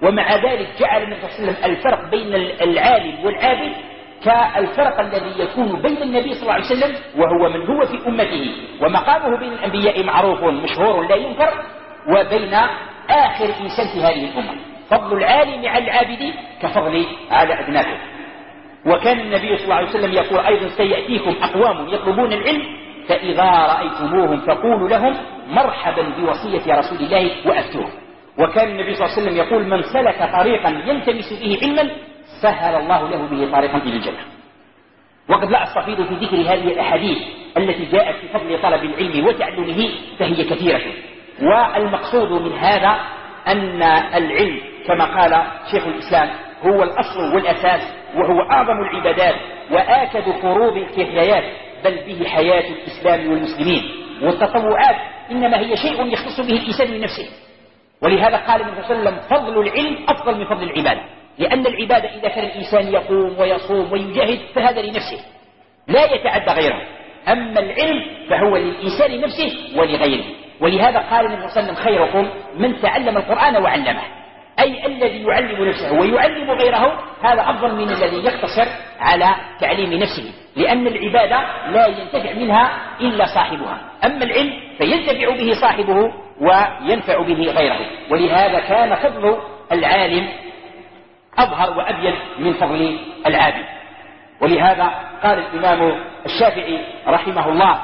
ومع ذلك جعل النبي صلى الله عليه وسلم الفرق بين العالم والعابد كالفرق الذي يكون بين النبي صلى الله عليه وسلم وهو من هو في أمته ومقامه بين الأنبياء معروف مشهور لا ينكر، وبين آخر إنسان في هذه الأمة. فضل العالم على العابد كفضل على أدناكم. وكان النبي صلى الله عليه وسلم يقول أيضا: سيأتيكم أقوام يطلبون العلم فإذا رأيتموهم فقولوا لهم مرحبا بوصية رسول الله وأفتوه. وكان النبي صلى الله عليه وسلم يقول: من سلك طريقا يلتمس به علما سهل الله له به طريقا إلى الجنة. وقد لا أستفيض في ذكر هذه الأحاديث التي جاءت في فضل طلب العلم وتعلمه فهي كثيرة، والمقصود من هذا أن العلم كما قال شيخ الإسلام هو الأصل والأساس، وهو أعظم العبادات وآكد فروض الكفايات، بل به حياة الإسلام والمسلمين. والتطوعات إنما هي شيء يختص به الإنسان من نفسه. ولهذا قال النبي صلى الله عليه وسلم: فضل العلم أفضل من فضل العبادة، لأن العبادة إذا كان الإنسان يقوم ويصوم ويجاهد فهذا لنفسه لا يتعدى غيره، أما العلم فهو للإنسان نفسه ولغيره. ولهذا قال النبي صلى الله عليه وسلم: خيركم من تعلم القرآن وعلمه، أي الذي يعلم نفسه ويعلم غيره، هذا أفضل من الذي يقتصر على تعليم نفسه، لأن العبادة لا ينتفع منها إلا صاحبها، أما العلم فينتفع به صاحبه وينفع به غيره. ولهذا كان فضل العالم أظهر وأبين من فضل العابد. ولهذا قال الإمام الشافعي رحمه الله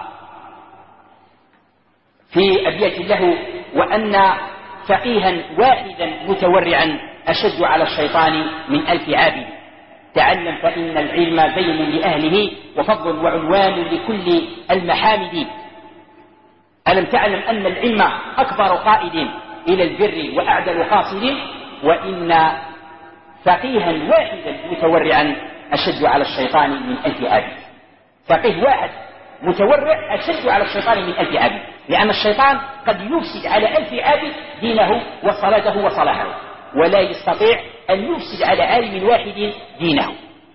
في أبيات له: وأن فقيها واحدا متورعا أشد على الشيطان من 1000 عابد، تعلم فإن العلم زين لأهله وفضل وعنوان لكل المحامد. ألم تعلم أن العلم أكبر قائد إلى البر وأعدل قاصد، وإن فقيها واحدا متورعا أشد على الشيطان من 1000 عابد. فقيه واحد متورع أشد على الشيطان من 1000 عابد، لأن الشيطان قد يفسد على 1000 عابد دينه وصلاته وصلاحه، ولا يستطيع أن يفسد على عالم واحد دينه.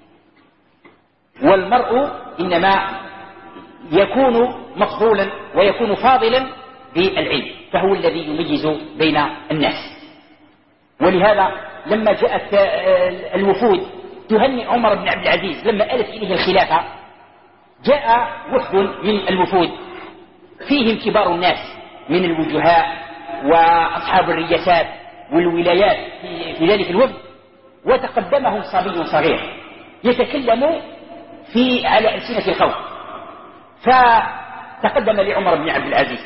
والمرء إنما يكون مفضولا ويكون فاضلا بالعلم، فهو الذي يميز بين الناس. ولهذا لما جاءت الوفود تهنئ عمر بن عبد العزيز لما آلت إليه الخلافة، جاء وفد من الوفود فيهم كبار الناس من الوجهاء وأصحاب الرياسات والولايات في ذلك الوفد، وتقدمهم صبي صغير يتكلم على ألسنة الخوف، فتقدم لعمر بن عبد العزيز،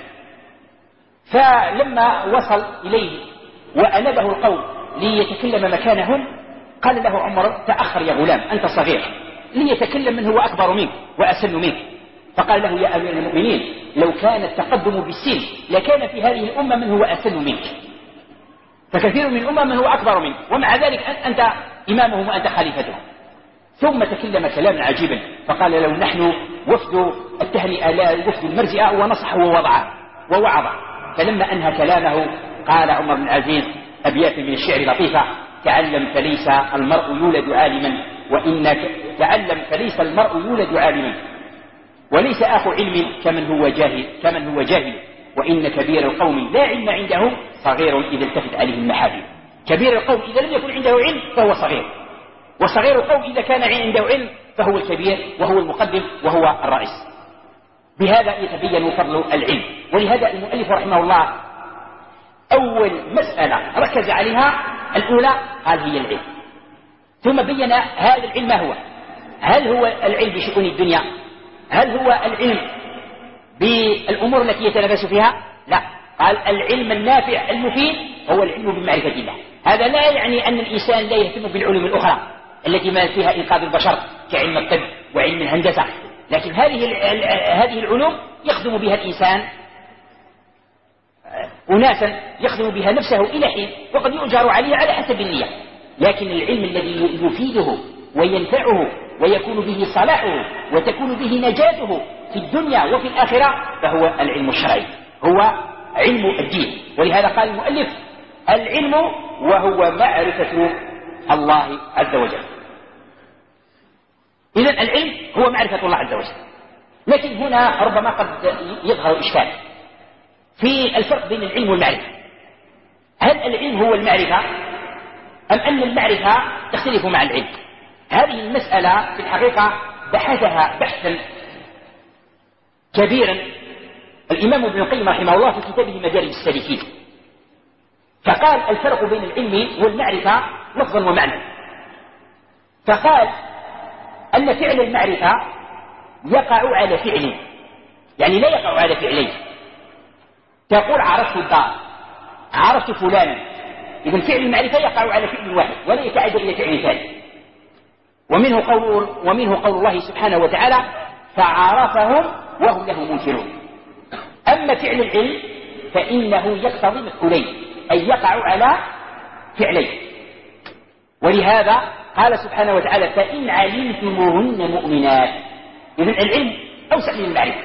فلما وصل إليه وأنبه القوم ليتكلم مكانهم قال له عمر: تأخر يا غلام، أنت صغير، ليتكلم من هو أكبر منك وأسن منك. فقال له: يا أمير المؤمنين، لو كان التقدم بالسن لكان في هذه الأمة من هو أسن منك، فكثير من الأمة من هو أكبر منك، ومع ذلك أنت إمامهم وأنت خليفتهم. ثم تكلم كلاما عجيبا فقال له: نحن وفد التهنئة لا وفد المرجئة، ونصح ووعظ. فلما أنهى كلامه قال عمر بن العزيز أبيات من الشعر لطيفة: تعلم فليس المرء يولد عالما، وإنك تعلم فليس المرء يولد عالما، وليس أخو علم كمن هو جاهل، وإن كبير القوم لا علم عنده صغير إذا التفت عليه المحافل. كبير القوم إذا لم يكن عنده علم فهو صغير، وصغير القوم إذا كان عنده علم فهو الكبير وهو المقدم وهو الرئيس. بهذا يتبين فضل العلم. ولهذا المؤلف رحمه الله أول مسألة ركز عليها الأولى قال هي العلم، ثم بين هذا العلم ما هو. هل هو العلم بشؤون الدنيا؟ هل هو العلم بالأمور التي يتنافس فيها؟ لا، قال العلم النافع المفيد هو العلم بمعرفة الله. هذا لا يعني أن الإنسان لا يهتم بالعلوم الأخرى التي ما فيها إنقاذ البشر كعلم الطب وعلم الهندسة، لكن هذه العلوم يخدم بها الإنسان أناسا يخدم بها نفسه إلى حين، وقد يؤجر عليه على حسب النية. لكن العلم الذي يفيده وينفعه ويكون به صلاحه وتكون به نجاته في الدنيا وفي الآخرة فهو العلم الشرعي، هو علم الدين. ولهذا قال المؤلف: العلم وهو معرفة الله عز وجل. إذن العلم هو معرفة الله عز وجل. لكن هنا ربما قد يظهر إشكال في الفرق بين العلم والمعرفة. هل العلم هو المعرفة أم أن المعرفة تختلف مع العلم؟ هذه المسألة في الحقيقة بحثها بحثا كبيرا الإمام ابن القيم رحمه الله في كتابه مدارج السالكين، فقال الفرق بين العلم والمعرفة لفظا ومعنى. فقال أن فعل المعرفة يقع على فعل، يعني لا يقع على فعلين. تقول عرفت الدار، عرفت فلانا، إذن فعل المعرفة يقع على فعل واحد ولا يتعدى إلى فعل ثاني. ومنه قول الله سبحانه وتعالى فعرفهم وهم له منكرون. أما فعل العلم فإنه يقتضي مفعولين، أي يقع على فعلين. ولهذا قال سبحانه وتعالى فإن علمتموهن مؤمنات. إذن العلم أوسع من المعرفة،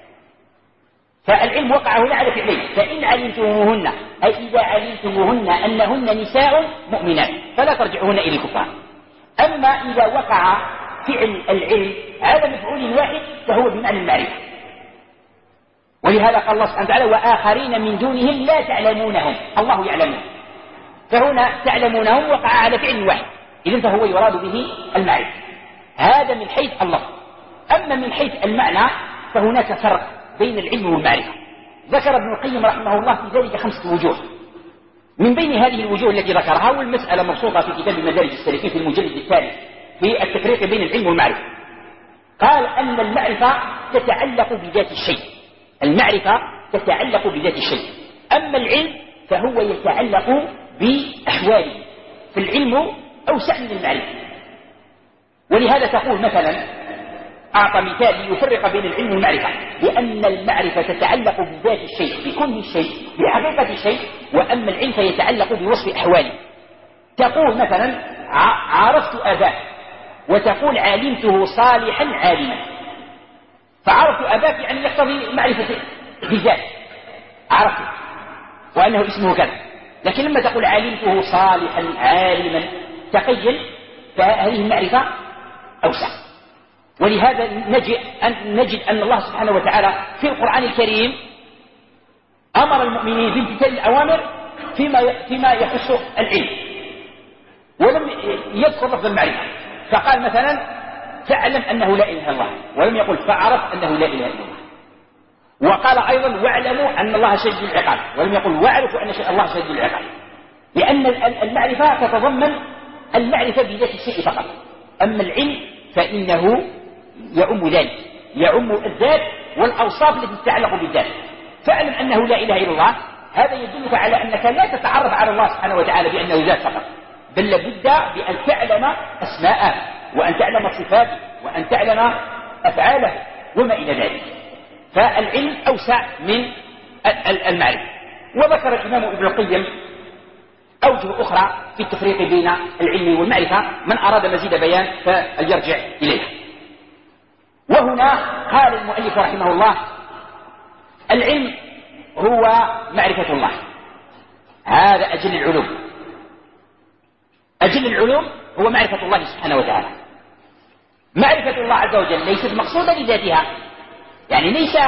فالعلم وقع هنا على فعلين، فإن علمتموهن أي إذا علمتموهن أنهن نساء مؤمنات فلا ترجعوهن إلى الكفار. أما إذا وقع فعل العلم على مفعول واحد فهو بمعنى المعرفة. ولهذا قال الله سبحانه وتعالى وآخرين من دونهم لا تعلمونهم الله يعلمون، فهنا تعلمونهم وقع على فعل واحد، إذن فهو يراد به المعرفة. هذا من حيث اللفظ. أما من حيث المعنى فهناك فرق بين العلم والمعرفة. ذكر ابن القيم رحمه الله في ذلك 5 وجوه. من بين هذه الوجوه التي ذكرها والمسألة مبسوطة في كتاب مدارج السالكين في المجلد الثالث في التفريق بين العلم والمعرفة. قال أن المعرفة تتعلق بذات الشيء، المعرفة تتعلق بذات الشيء، أما العلم فهو يتعلق بأحواله، فالعلم أوسع من المعرفة. ولهذا تقول مثلا أعطى مثال ليفرق بين العلم والمعرفة، لأن المعرفة تتعلق بذات الشيء بكل شيء بحقيقة الشيء، وأما العلم فيتعلق بوصف أحواله. تقول مثلا عرفت أباك، وتقول علمته صالحا عالما، فعرفت أباك يعني يقتضي معرفة بذات، عرفته وأنه اسمه كذا. لكن لما تقول علمته صالحا عالما تقيل، فهذه المعرفة أوسع. ولهذا نجد أن الله سبحانه وتعالى في القرآن الكريم أمر المؤمنين بامتثال الأوامر فيما يخص العلم، ولم يذكر لفظ المعرفة. فقال مثلا فاعلم أنه لا إله إلا الله، ولم يقل فاعرف أنه لا إله إلا الله. وقال أيضا واعلموا أن الله شديد العقاب، ولم يقل واعرفوا أن الله شديد العقاب، لأن المعرفة تتضمن المعرفة بذات الشيء فقط. أما العلم فإنه يعم ذلك، يعم الذات والأوصاف التي تتعلق بالذات. فاعلم أنه لا إله إلا الله، هذا يدلك على أنك لا تتعرف على الله سبحانه وتعالى بأنه ذات فقط، بل لابد بأن تعلم أسماءه، وأن تعلم صفاته، وأن تعلم أفعاله وما إلى ذلك. فالعلم أوسع من المعرفة. وذكر الإمام ابن القيم أوجه أخرى في التفريق بين العلم والمعرفة، من أراد مزيد بيان فليرجع إليها. وهنا قال المؤلف رحمه الله العلم هو معرفة الله، هذا أجل العلوم. أجل العلوم هو معرفة الله سبحانه وتعالى. معرفة الله عز وجل ليست مقصودة لذاتها، يعني ليس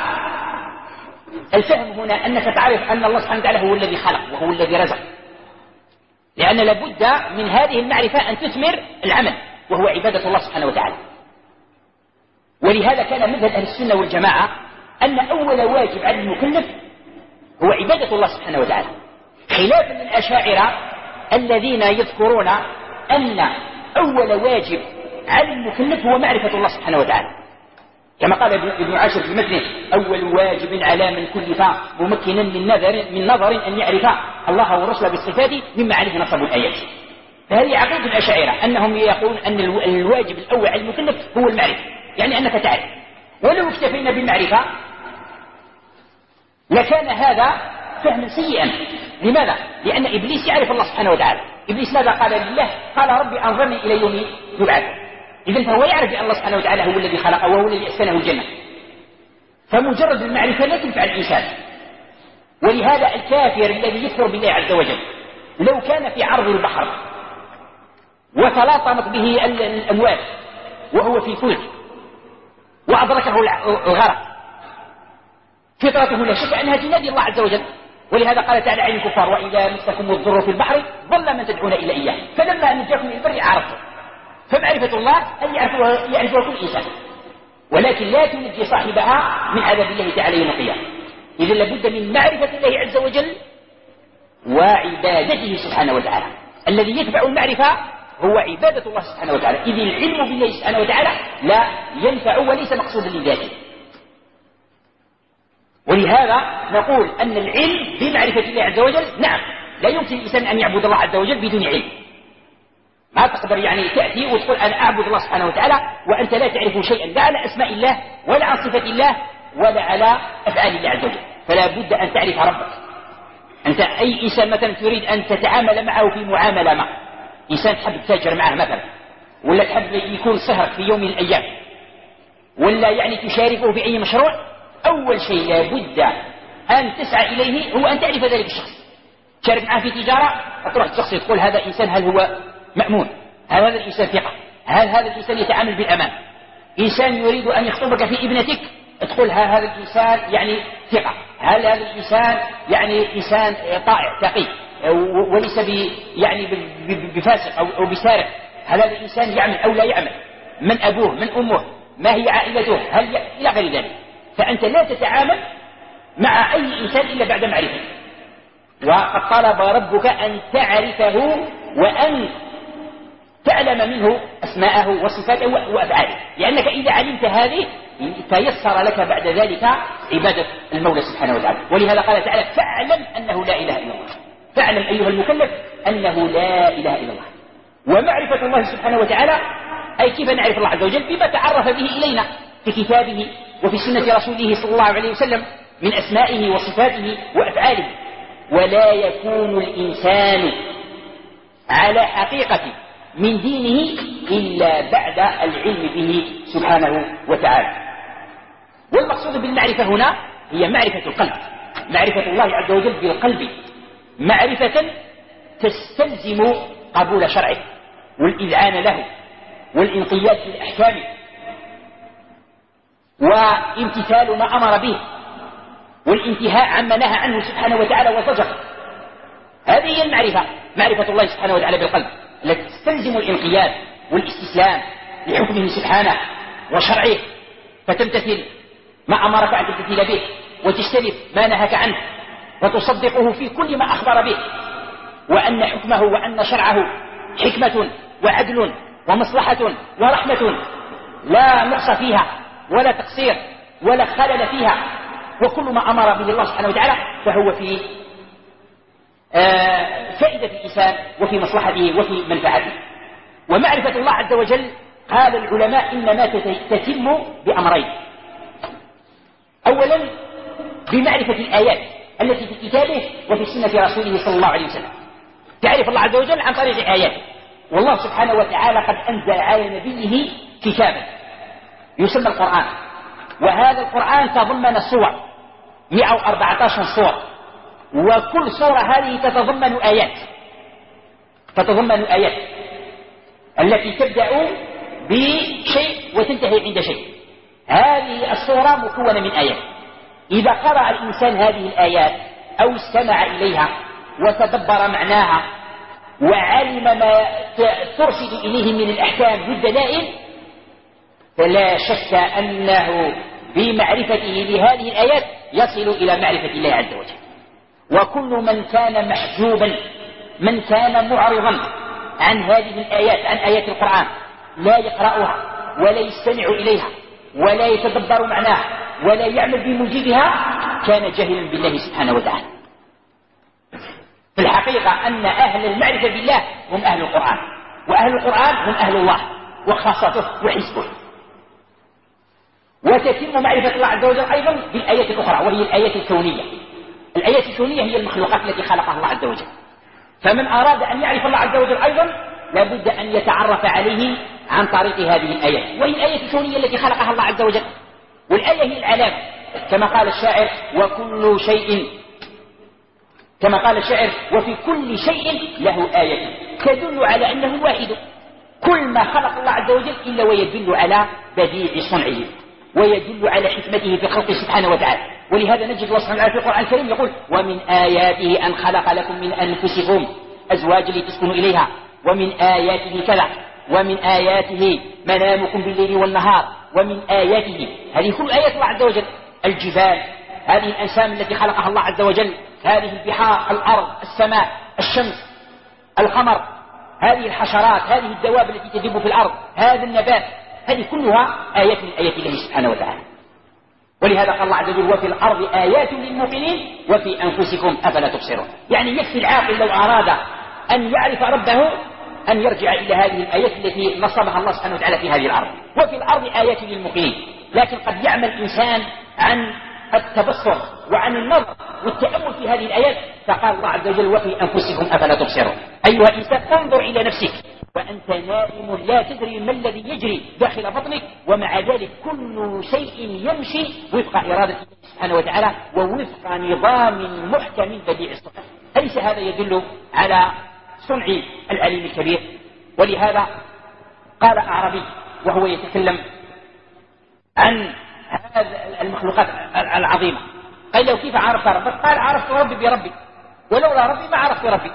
الفهم هنا أنك تعرف أن الله سبحانه وتعالى هو الذي خلق وهو الذي رزق، لأن لابد من هذه المعرفة أن تثمر العمل وهو عبادة الله سبحانه وتعالى. ولهذا كان مذهب أهل السنة والجماعة أن أول واجب على المكلف هو عبادة الله سبحانه وتعالى، خلافا للأشاعرة الذين يذكرون أن أول واجب على المكلف هو معرفة الله سبحانه وتعالى، كما قال ابن عاشر في متنه أول واجب على من كلف ممكنا من نظر أن يعرف الله ورسله بالصفات مما عليه نصب الآيات. فهذه عقيدة الأشاعرة أنهم يقولون أن الواجب الأول على المكلف هو المعرفة، يعني أنك تعرف. ولو اكتفينا بالمعرفة لكان هذا فهما سيئا. لماذا؟ لأن إبليس يعرف الله سبحانه وتعالى. إبليس ماذا قال لله؟ قال ربي أنظرني إلى يوم يبعث. إذن فهو يعرف أن الله سبحانه وتعالى هو الذي خلقه وهو الذي أسكنه الجنة، فمجرد المعرفة لا تنفع الإنسان. ولهذا الكافر الذي يكفر بالله عز وجل لو كان في عرض البحر وتلاطمت به الأمواج وهو في فلك وأدركه الغرق، فطرته لا شك أنها تنادي الله عز وجل، ولهذا قال تعالى عن الكفار: وإذا مسكم الضر في البحر ضل من تدعون إلى إياه فلما نجاكم إلى البر عرفتم. فمعرفة الله أن يعرفها كل إنسان، ولكن لا تنجي صاحبها من عذاب الله تعالى يوم القيامة. إذن لابد من معرفة الله عز وجل وعبادته سبحانه وتعالى. الذي يتبع المعرفة هو عبادة الله سبحانه وتعالى، إذ العلم بالله سبحانه وتعالى لا ينفع وليس مقصودا لذاته. ولهذا نقول أن العلم بمعرفة الله عز وجل، نعم، لا يمكن الإنسان أن يعبد الله عز وجل بدون علم. ما تقدر يعني تأتي وتقول أنا أعبد الله سبحانه وتعالى وأنت لا تعرف شيئا لا على أسماء الله ولا عن صفة الله ولا على أفعال الله عز وجل. فلا بد أن تعرف ربك. أنت أي إنسان مثلا تريد أن تتعامل معه في معاملة ما، إنسان تحب تتاجر معه مثلا، ولا تحب يكون صهرك في يوم من الأيام، ولا يعني تشاركه في أي مشروع، أول شيء لا بد أن تسعى إليه هو أن تعرف ذلك الشخص. تشارك معه في تجارة، تروح الشخص تقول هذا إنسان هل هو مأمون؟ هل هذا الإنسان ثقة؟ هل هذا الإنسان يتعامل بالأمان؟ إنسان يريد أن يخطبك في ابنتك، تقول هل هذا الإنسان يعني ثقة؟ هل هذا الإنسان يعني إنسان طائع تقي وليس يعني بفاسق أو بسارق؟ هل هذا الإنسان يعمل أو لا يعمل؟ من أبوه؟ من أمه؟ ما هي عائلته؟ هل إلى غير ذلك. فأنت لا تتعامل مع أي إنسان إلا بعد معرفته. وقد طلب ربك أن تعرفه وأن تعلم منه أسماءه وصفاته وأفعاله، لأنك إذا علمت هذه تيسر لك بعد ذلك عبادة المولى سبحانه وتعالى. ولهذا قال تعالى: فاعلم أنه لا إله إلا الله. فاعلم أيها المكلف أنه لا إله إلا الله. ومعرفة الله سبحانه وتعالى أي كيف نعرف الله عز وجل؟ بما تعرف به إلينا في كتابه وفي سنة رسوله صلى الله عليه وسلم من أسمائه وصفاته وأفعاله. ولا يكون الإنسان على حقيقة من دينه إلا بعد العلم به سبحانه وتعالى. والمقصود بالمعرفة هنا هي معرفة القلب، معرفة الله عز وجل بالقلب، معرفة تستلزم قبول شرعه والإذعان له والانقياد لأحكامه وامتثال ما أمر به والانتهاء عما نهى عنه سبحانه وتعالى وزجر. هذه هي المعرفة، معرفة الله سبحانه وتعالى بالقلب التي تستلزم الانقياد والاستسلام لحكمه سبحانه وشرعه، فتمتثل ما أمرك أن تمتثل به وتجتنب ما نهاك عنه وتصدقه في كل ما أخبر به، وأن حكمه وأن شرعه حكمة وعدل ومصلحة ورحمة لا نقص فيها ولا تقصير ولا خلل فيها، وكل ما أمر به الله سبحانه وتعالى فهو في فائدة الإنسان وفي مصلحته وفي منفعته. ومعرفة الله عز وجل قال العلماء إنما تتم بأمرين: أولا بمعرفة الآيات التي في كتابه وفي سنة رسوله صلى الله عليه وسلم. تعرف الله عز وجل عن طريق آياته، والله سبحانه وتعالى قد أنزل على نبيه كتابا يسمى القرآن، وهذا القرآن تضمن صور 114 صور، وكل صورة هذه تتضمن آيات التي تبدأ بشيء وتنتهي عند شيء. هذه الصورة مكونة من آيات. إذا قرأ الإنسان هذه الآيات أو استمع إليها وتدبر معناها وعلم ما ترشد إليه من الأحكام والدلائل، فلا شك أنه بمعرفته لهذه الآيات يصل إلى معرفة الله عز وجل. وكل من كان محجوبا، من كان معرضا عن هذه الآيات، عن آيات القرآن، لا يقرأها ولا يستمع إليها ولا يتدبر معناها ولا يعمل بموجبها، كان جاهلا بالله سبحانه وتعالى. في الحقيقة أن أهل المعرفة بالله هم أهل القرآن، وأهل القرآن هم أهل الله وخاصته وحزبه. وتتم معرفة الله عز وجل أيضا بالآيات الأخرى، وهي الآيات الكونية. الآيات الكونية هي المخلوقات التي خلقها الله عز وجل. فمن أراد أن يعرف الله عز وجل أيضا لابد أن يتعرف عليه عن طريق هذه الآيات، وهي الآيات الكونية التي خلقها الله عز وجل. والآية هي العلامة، كما قال الشاعر: وكل شيء، كما قال الشاعر: وفي كل شيء له آية تدل على أنه واحد. كل ما خلق الله عز وجل إلا ويدل على بديع صنعه. ويدل على حكمته في خلقه سبحانه وتعالى. ولهذا نجد الله سبحانه وتعالى في القرآن الكريم يقول: ومن آياته أن خلق لكم من أنفسكم أزواجا لتسكنوا إليها ومن آياته كذا ومن آياته منامكم بالليل والنهار ومن آياته. هذه كل آيات الله عز وجل. الجبال، هذه الأجسام التي خلقها الله عز وجل، هذه البحار، الأرض، السماء، الشمس، القمر، هذه الحشرات، هذه الدواب التي تدب في الأرض، هذا النبات، هذه كلها آيات من آيات الله سبحانه وتعالى. ولهذا قال الله عز وجل: وفي الأرض آيات للموقنين وفي أنفسكم أفلا تبصرون. يعني يكفي العاقل لو أراد أن يعرف ربه أن يرجع إلى هذه الآيات التي نصبها الله سبحانه وتعالى في هذه الأرض. وفي الأرض آيات للموقنين. لكن قد يعمل الإنسان عن التبصر وعن النظر والتأمل في هذه الآيات، فقال الله عز وجل: وفي أنفسكم أفلا تبصرون. أيها الإنسان، انظر إلى نفسك وأنت نائم لا تدري ما الذي يجري داخل بطنك، ومع ذلك كل شيء يمشي وفق إرادة الله سبحانه وتعالى ووفق نظام محكم بديع الصنع. أليس هذا يدل على صنع العليم الكبير؟ ولهذا قال أعرابي وهو يتكلم عن هذه المخلوقات العظيمة، قال: لو كيف عرفت ربك؟ قال: عرفت ربي بربي، ولولا ربي ما عرفت ربي.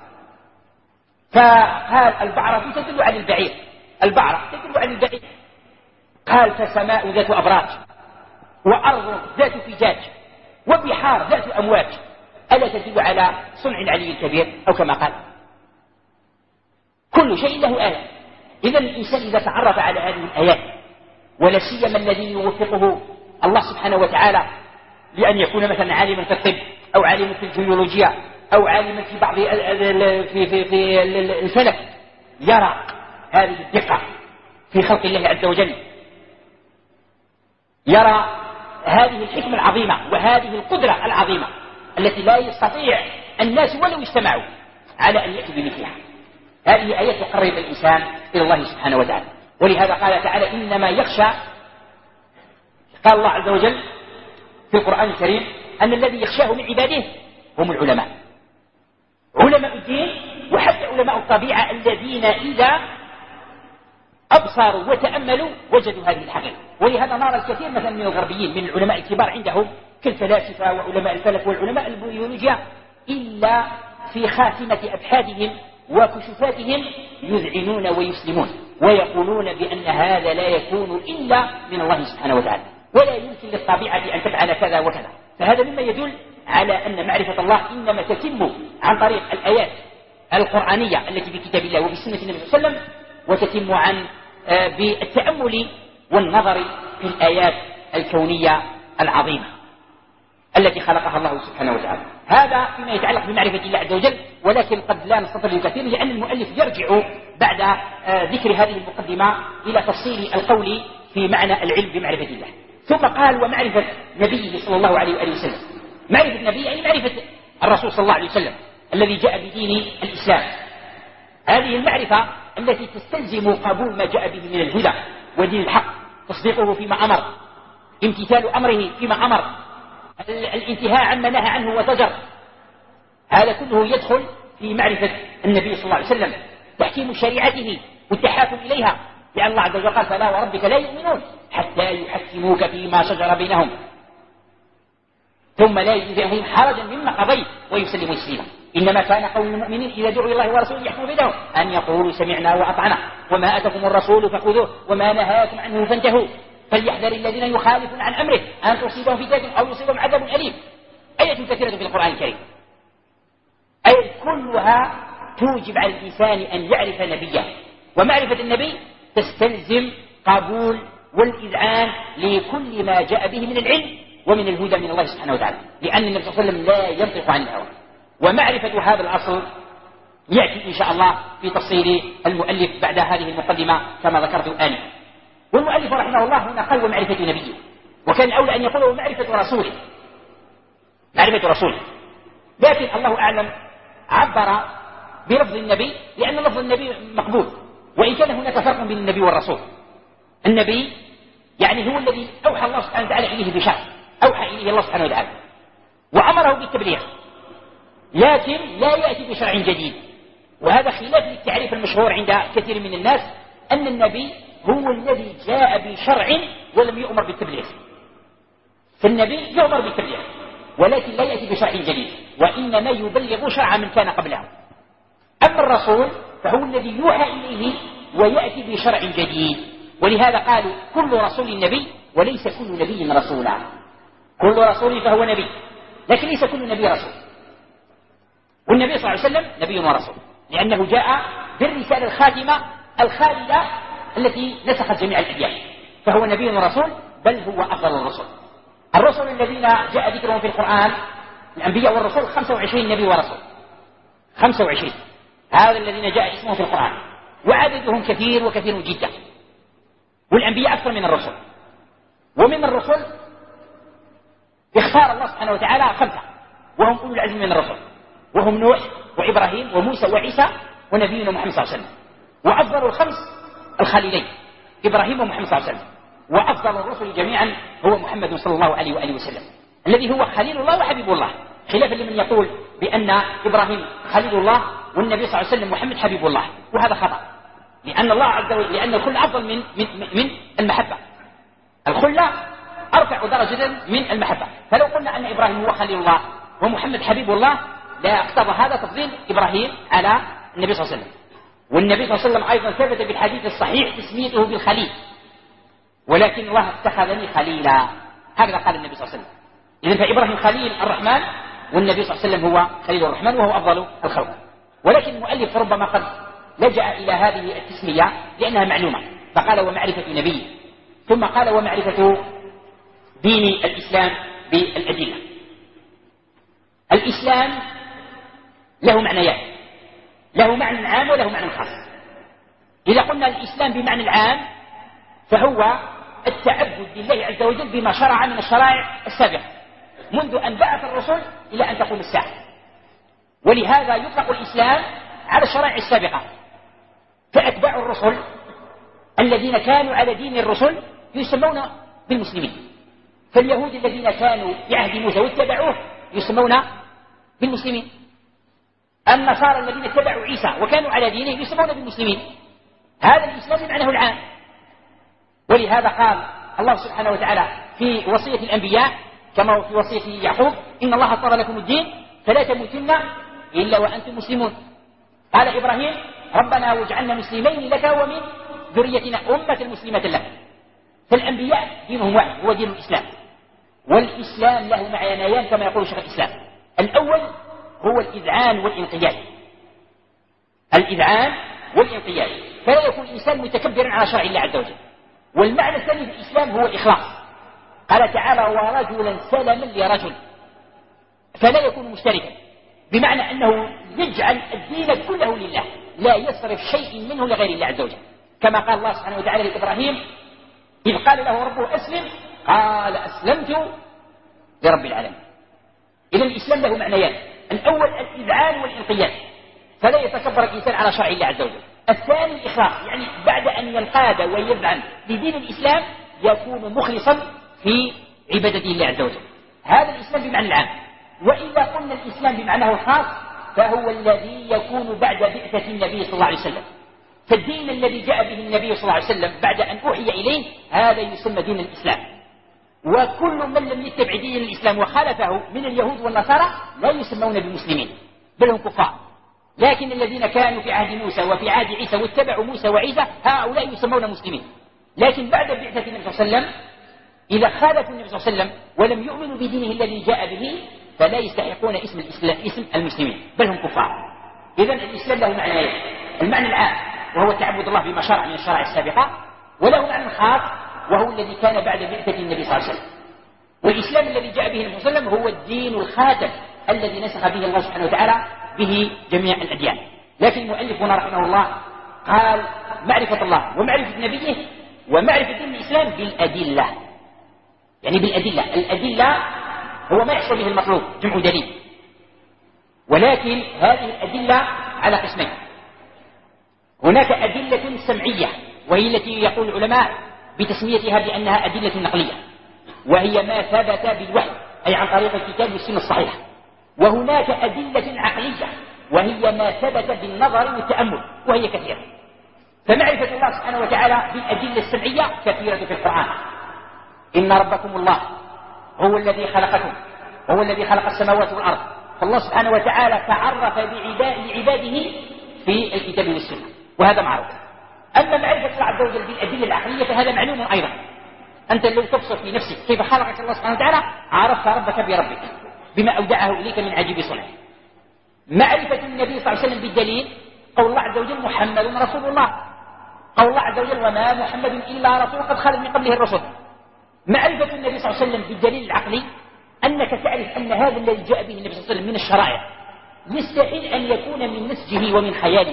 فقال: البعرة تدل على البعير، البعرة تدل على البعير. قال: فسماء ذات أبراج، وأرض ذات فجاج، وبحار ذات أمواج، ألا تدل على صنع العلي الكبير؟ أو كما قال: كل شيء له آية. إذا الإنسان إذا تعرف على هذه الآيات، ولا سيما الذي يوفقه الله سبحانه وتعالى لأن يكون مثلا عالما في الطب أو عالما في الجيولوجيا أو عالما في بعض في الفلك، يرى هذه الدقة في خلق الله عز وجل، يرى هذه الحكمة العظيمة وهذه القدرة العظيمة التي لا يستطيع الناس ولو اجتمعوا على أن يأتوا بمثلها. هذه آيات تقرب الإنسان إلى الله سبحانه وتعالى. ولهذا قال تعالى: إنما يخشى، قال الله عز وجل في القرآن الكريم أن الذي يخشاه من عباده هم العلماء، علماء الدين وحتى علماء الطبيعة الذين إذا أبصروا وتأملوا وجدوا هذه الحقيقة. ولهذا نرى الكثير مثلا من الغربيين من العلماء الكبار عندهم كالفلاسفة وعلماء الفلك والعلماء البيولوجيا إلا في خاتمة أبحاثهم وكشوفاتهم يذعنون ويسلمون ويقولون بأن هذا لا يكون إلا من الله سبحانه وتعالى، ولا يمكن للطبيعة أن تفعل كذا وكذا. فهذا مما يدل على أن معرفة الله إنما تتم عن طريق الآيات القرآنية التي في كتاب الله وفي سنة النبي صلى الله عليه وسلم، وتتم بالتأمل والنظر في الآيات الكونية العظيمة التي خلقها الله سبحانه وتعالى. هذا فيما يتعلق بمعرفة الله عز وجل، ولكن قد لا نستطيع كثير لأن المؤلف يرجع بعد ذكر هذه المقدمة إلى تفصيل القول في معنى العلم بمعرفة الله. ثم قال: ومعرفة نبيه صلى الله عليه وآله وسلم. معرفة النبي يعني معرفة الرسول صلى الله عليه وسلم الذي جاء بدين الإسلام. هذه المعرفة التي تستلزم قبول ما جاء به من الهدى ودين الحق، تصديقه فيما أمر، امتثال أمره فيما أمر، الانتهاء عما نهى عنه وزجر. هذا كله يدخل في معرفة النبي صلى الله عليه وسلم، تحكيم شريعته والتحاكم إليها، لأن الله عز وجل قال: فلا وربك لا يؤمنون حتى يحكموك فيما شجر بينهم ثم لا يجد فيهم حرجا مما قضيت ويسلموا تسليما. إنما كان قول المؤمنين إذا دعوا الله ورسوله يحكم بينهم أن يقولوا سمعنا وأطعنا وما أتاكم الرسول فخذوه وما نهاكم عنه فانتهوا فليحذر الذين يخالفون عن أمره أن تصيبهم فتنة أو يصيبهم عذاب أليم. آية كثيرة في القرآن الكريم، آية كلها توجب على الإنسان أن يعرف نبيه، ومعرفة النبي تستلزم قبول والإذعان لكل ما جاء به من العلم ومن الهدى من الله سبحانه وتعالى، لأن النبي صلى الله عليه وسلم لا ينطق عن الهوى. ومعرفة هذا الأصل يأتي إن شاء الله في تفصيل المؤلف بعد هذه المقدمة كما ذكرت آنفا. والمؤلف رحمه الله هنا قال: ومعرفة نبيه، وكان الأولى أن يقول ومعرفة رسوله، معرفة رسوله، لكن الله أعلم عبر بلفظ النبي لأن لفظ النبي مقبول، وإن كان هناك فرق بين النبي والرسول. النبي يعني هو الذي أوحى الله سبحانه وتعالى إليه بشرع، أوحى إليه الله سبحانه وتعالى وأمره بالتبليغ، لكن لا يأتي بشرع جديد. وهذا خلاف للتعريف المشهور عند كثير من الناس أن النبي هو الذي جاء بشرع ولم يؤمر بالتبليغ. فالنبي يؤمر بالتبليغ ولكن لا يأتي بشرع جديد، وإنما يبلغ شرع من كان قبله. أما الرسول فهو الذي يوحى إليه ويأتي بشرع جديد، ولهذا قالوا كل رسول نبي وليس كل نبي رسولا. كل رسول فهو نبي لكن ليس كل نبي رسول. والنبي صلى الله عليه وسلم نبي ورسول لأنه جاء بالرسالة الخاتمة الخالدة التي نسخت جميع الأديان، فهو نبي ورسول، بل هو أفضل الرسل. الرسل الذين جاء ذكرهم في القرآن الأنبياء والرسل 25 نبي ورسول، 25 هذا الذين جاء اسمهم في القرآن، وعددهم كثير وكثير جدا. والأنبياء أكثر من الرسل. ومن الرسل اختار الله سبحانه وتعالى 5 وهم أولو العزم من الرسل، وهم نوح وإبراهيم وموسى وعيسى ونبينا محمد صلى الله عليه وسلم. وأفضل ال5 الخليلين إبراهيم ومحمد صلى الله عليه وسلم. وأفضل الرسل جميعا هو محمد صلى الله عليه وآله وسلم الذي هو خليل الله وحبيب الله، خلافا لمن يقول بأن إبراهيم خليل الله والنبي صلى الله عليه وسلم محمد حبيب الله، وهذا خطأ. لأن الله عز وجل لأن الخلة أفضل من المحبة. الخلة أرفع درجة من المحبة. فلو قلنا أن إبراهيم هو خليل الله ومحمد حبيب الله لا اقتضى هذا تفضيل إبراهيم على النبي صلى الله عليه وسلم. والنبي صلى الله عليه وسلم أيضا ثبت بالحديث الصحيح تسميته بالخليل، ولكن الله اتخذني خليلا، هكذا قال النبي صلى الله عليه وسلم. إذن فإبراهيم خليل الرحمن والنبي صلى الله عليه وسلم هو خليل الرحمن وهو أفضل الخلق. ولكن المؤلف ربما قد لجأ إلى هذه التسمية لأنها معلومة، فقال ومعرفة نبيه، ثم قال ومعرفة دين الإسلام بالأدلة. الإسلام له معنيان، له معنى عام وله معنى خاص. إذا قلنا الإسلام بمعنى العام فهو التعبد لله عز وجل بما شرع من الشرائع السابقة منذ أن بعث الرسل إلى أن تقوم الساعة، ولهذا يطلق الإسلام على الشرائع السابقة. فأتباع الرسل الذين كانوا على دين الرسل يسمون بالمسلمين، فاليهود الذين كانوا في عهد موسى واتبعوه يسمون بالمسلمين، النصارى الذين اتبعوا عيسى وكانوا على دينه يسمون بالمسلمين. هذا الإسلام بمعناه العام. ولهذا قال الله سبحانه وتعالى في وصية الأنبياء كما هو في وصية يعقوب إن الله اصطفى لكم الدين فلا تموتن إلا وأنتم مسلمون. قال إبراهيم ربنا واجعلنا مسلمين لك ومن ذريتنا أمة مسلمة لك. فالأنبياء دينهم واحد هو دين الإسلام، والإسلام له معنيان كما يقول شيخ الإسلام. الأول هو الإذعان والانقياد، الإذعان والانقياد، فلا يكون الإنسان متكبرا على شرع الله عز وجل. والمعنى الثاني في الإسلام هو الإخلاص، قال تعالى ورجلا سلما لرجل، فلا يكون مشتركا، بمعنى أنه يجعل الدين كله لله لا يصرف شيء منه لغير الله عز وجل، كما قال الله سبحانه وتعالى لإبراهيم إذ قال له ربه أسلم قال أسلمت لرب العالمين. إذا الإسلام له معنيان، الأول الإذعان والانقياد، فلا يتكبر الإنسان على شرع الله عز وجل. الثاني الإخلاص، يعني بعد أن ينقاد ويذعن لدين الإسلام يكون مخلصا في عبادة الله عز وجل. هذا الإسلام بمعنى العام. وإذا قلنا الإسلام بمعناه الخاص فهو الذي يكون بعد بعثة النبي صلى الله عليه وسلم. فالدين الذي جاء به النبي صلى الله عليه وسلم بعد أن أوحي إليه هذا يسمى دين الإسلام. وكل من لم يتبع دين الإسلام وخالفه من اليهود والنصارى لا يسمون بمسلمين بل هم كفار. لكن الذين كانوا في عهد موسى وفي عهد عيسى واتبعوا موسى وعيسى هؤلاء يسمون مسلمين. لكن بعد بعثة النبي صلى الله عليه وسلم إذا خالفوا النبي صلى الله عليه وسلم ولم يؤمنوا بدينه الذي جاء به فلا يستحقون اسم الإسلام اسم المسلمين بل هم كفار. إذن الإسلام له معنيين، المعنى العام وهو تعبد الله بما شرع من الشرائع السابقة، وله معنى خاص وهو الذي كان بعد بعثة النبي صلى الله عليه وسلم. والإسلام الذي جاء به النبي صلى الله عليه وسلم هو الدين الخاتم الذي نسخ به الله سبحانه وتعالى به جميع الأديان. لكن المؤلف هنا رحمه الله قال معرفة الله ومعرفة نبيه ومعرفة دين الإسلام بالأدلة، يعني بالأدلة. الأدلة هو ما يحصل به المطلوب جمع دليل، ولكن هذه الأدلة على قسمين. هناك أدلة سمعية وهي التي يقول العلماء بتسميتها بأنها أدلة نقلية، وهي ما ثبت بالوحي أي عن طريق الكتاب والسنة الصحيحة. وهناك أدلة عقلية وهي ما ثبت بالنظر والتأمل وهي كثيرة. فمعرفة الله سبحانه وتعالى بالأدلة السمعية كثيرة في القرآن. إن ربكم الله هو الذي خلقكم، هو الذي خلق السماوات والأرض. فالله سبحانه وتعالى تعرف لعباده في الكتاب والسنة، وهذا معروف. أما معرفة الله عز وجل بالأدلة العقلية فهذا معلوم أيضا. أنت لو تبصر في نفسك كيف خلقك الله سبحانه وتعالى عرفت ربك بربك بما أودعه إليك من عجيب صنع. معرفة النبي صلى الله عليه وسلم بالدليل قول الله عز وجل محمد رسول الله، قول الله عز وجل وما محمد إلا رسول قد خلت من قبله الرسل. معرفة النبي صلى الله عليه وسلم بالدليل العقلي أنك تعرف أن هذا الذي جاء به النبي صلى الله عليه وسلم من الشرائع يستحيل أن يكون من نسجه ومن خياله،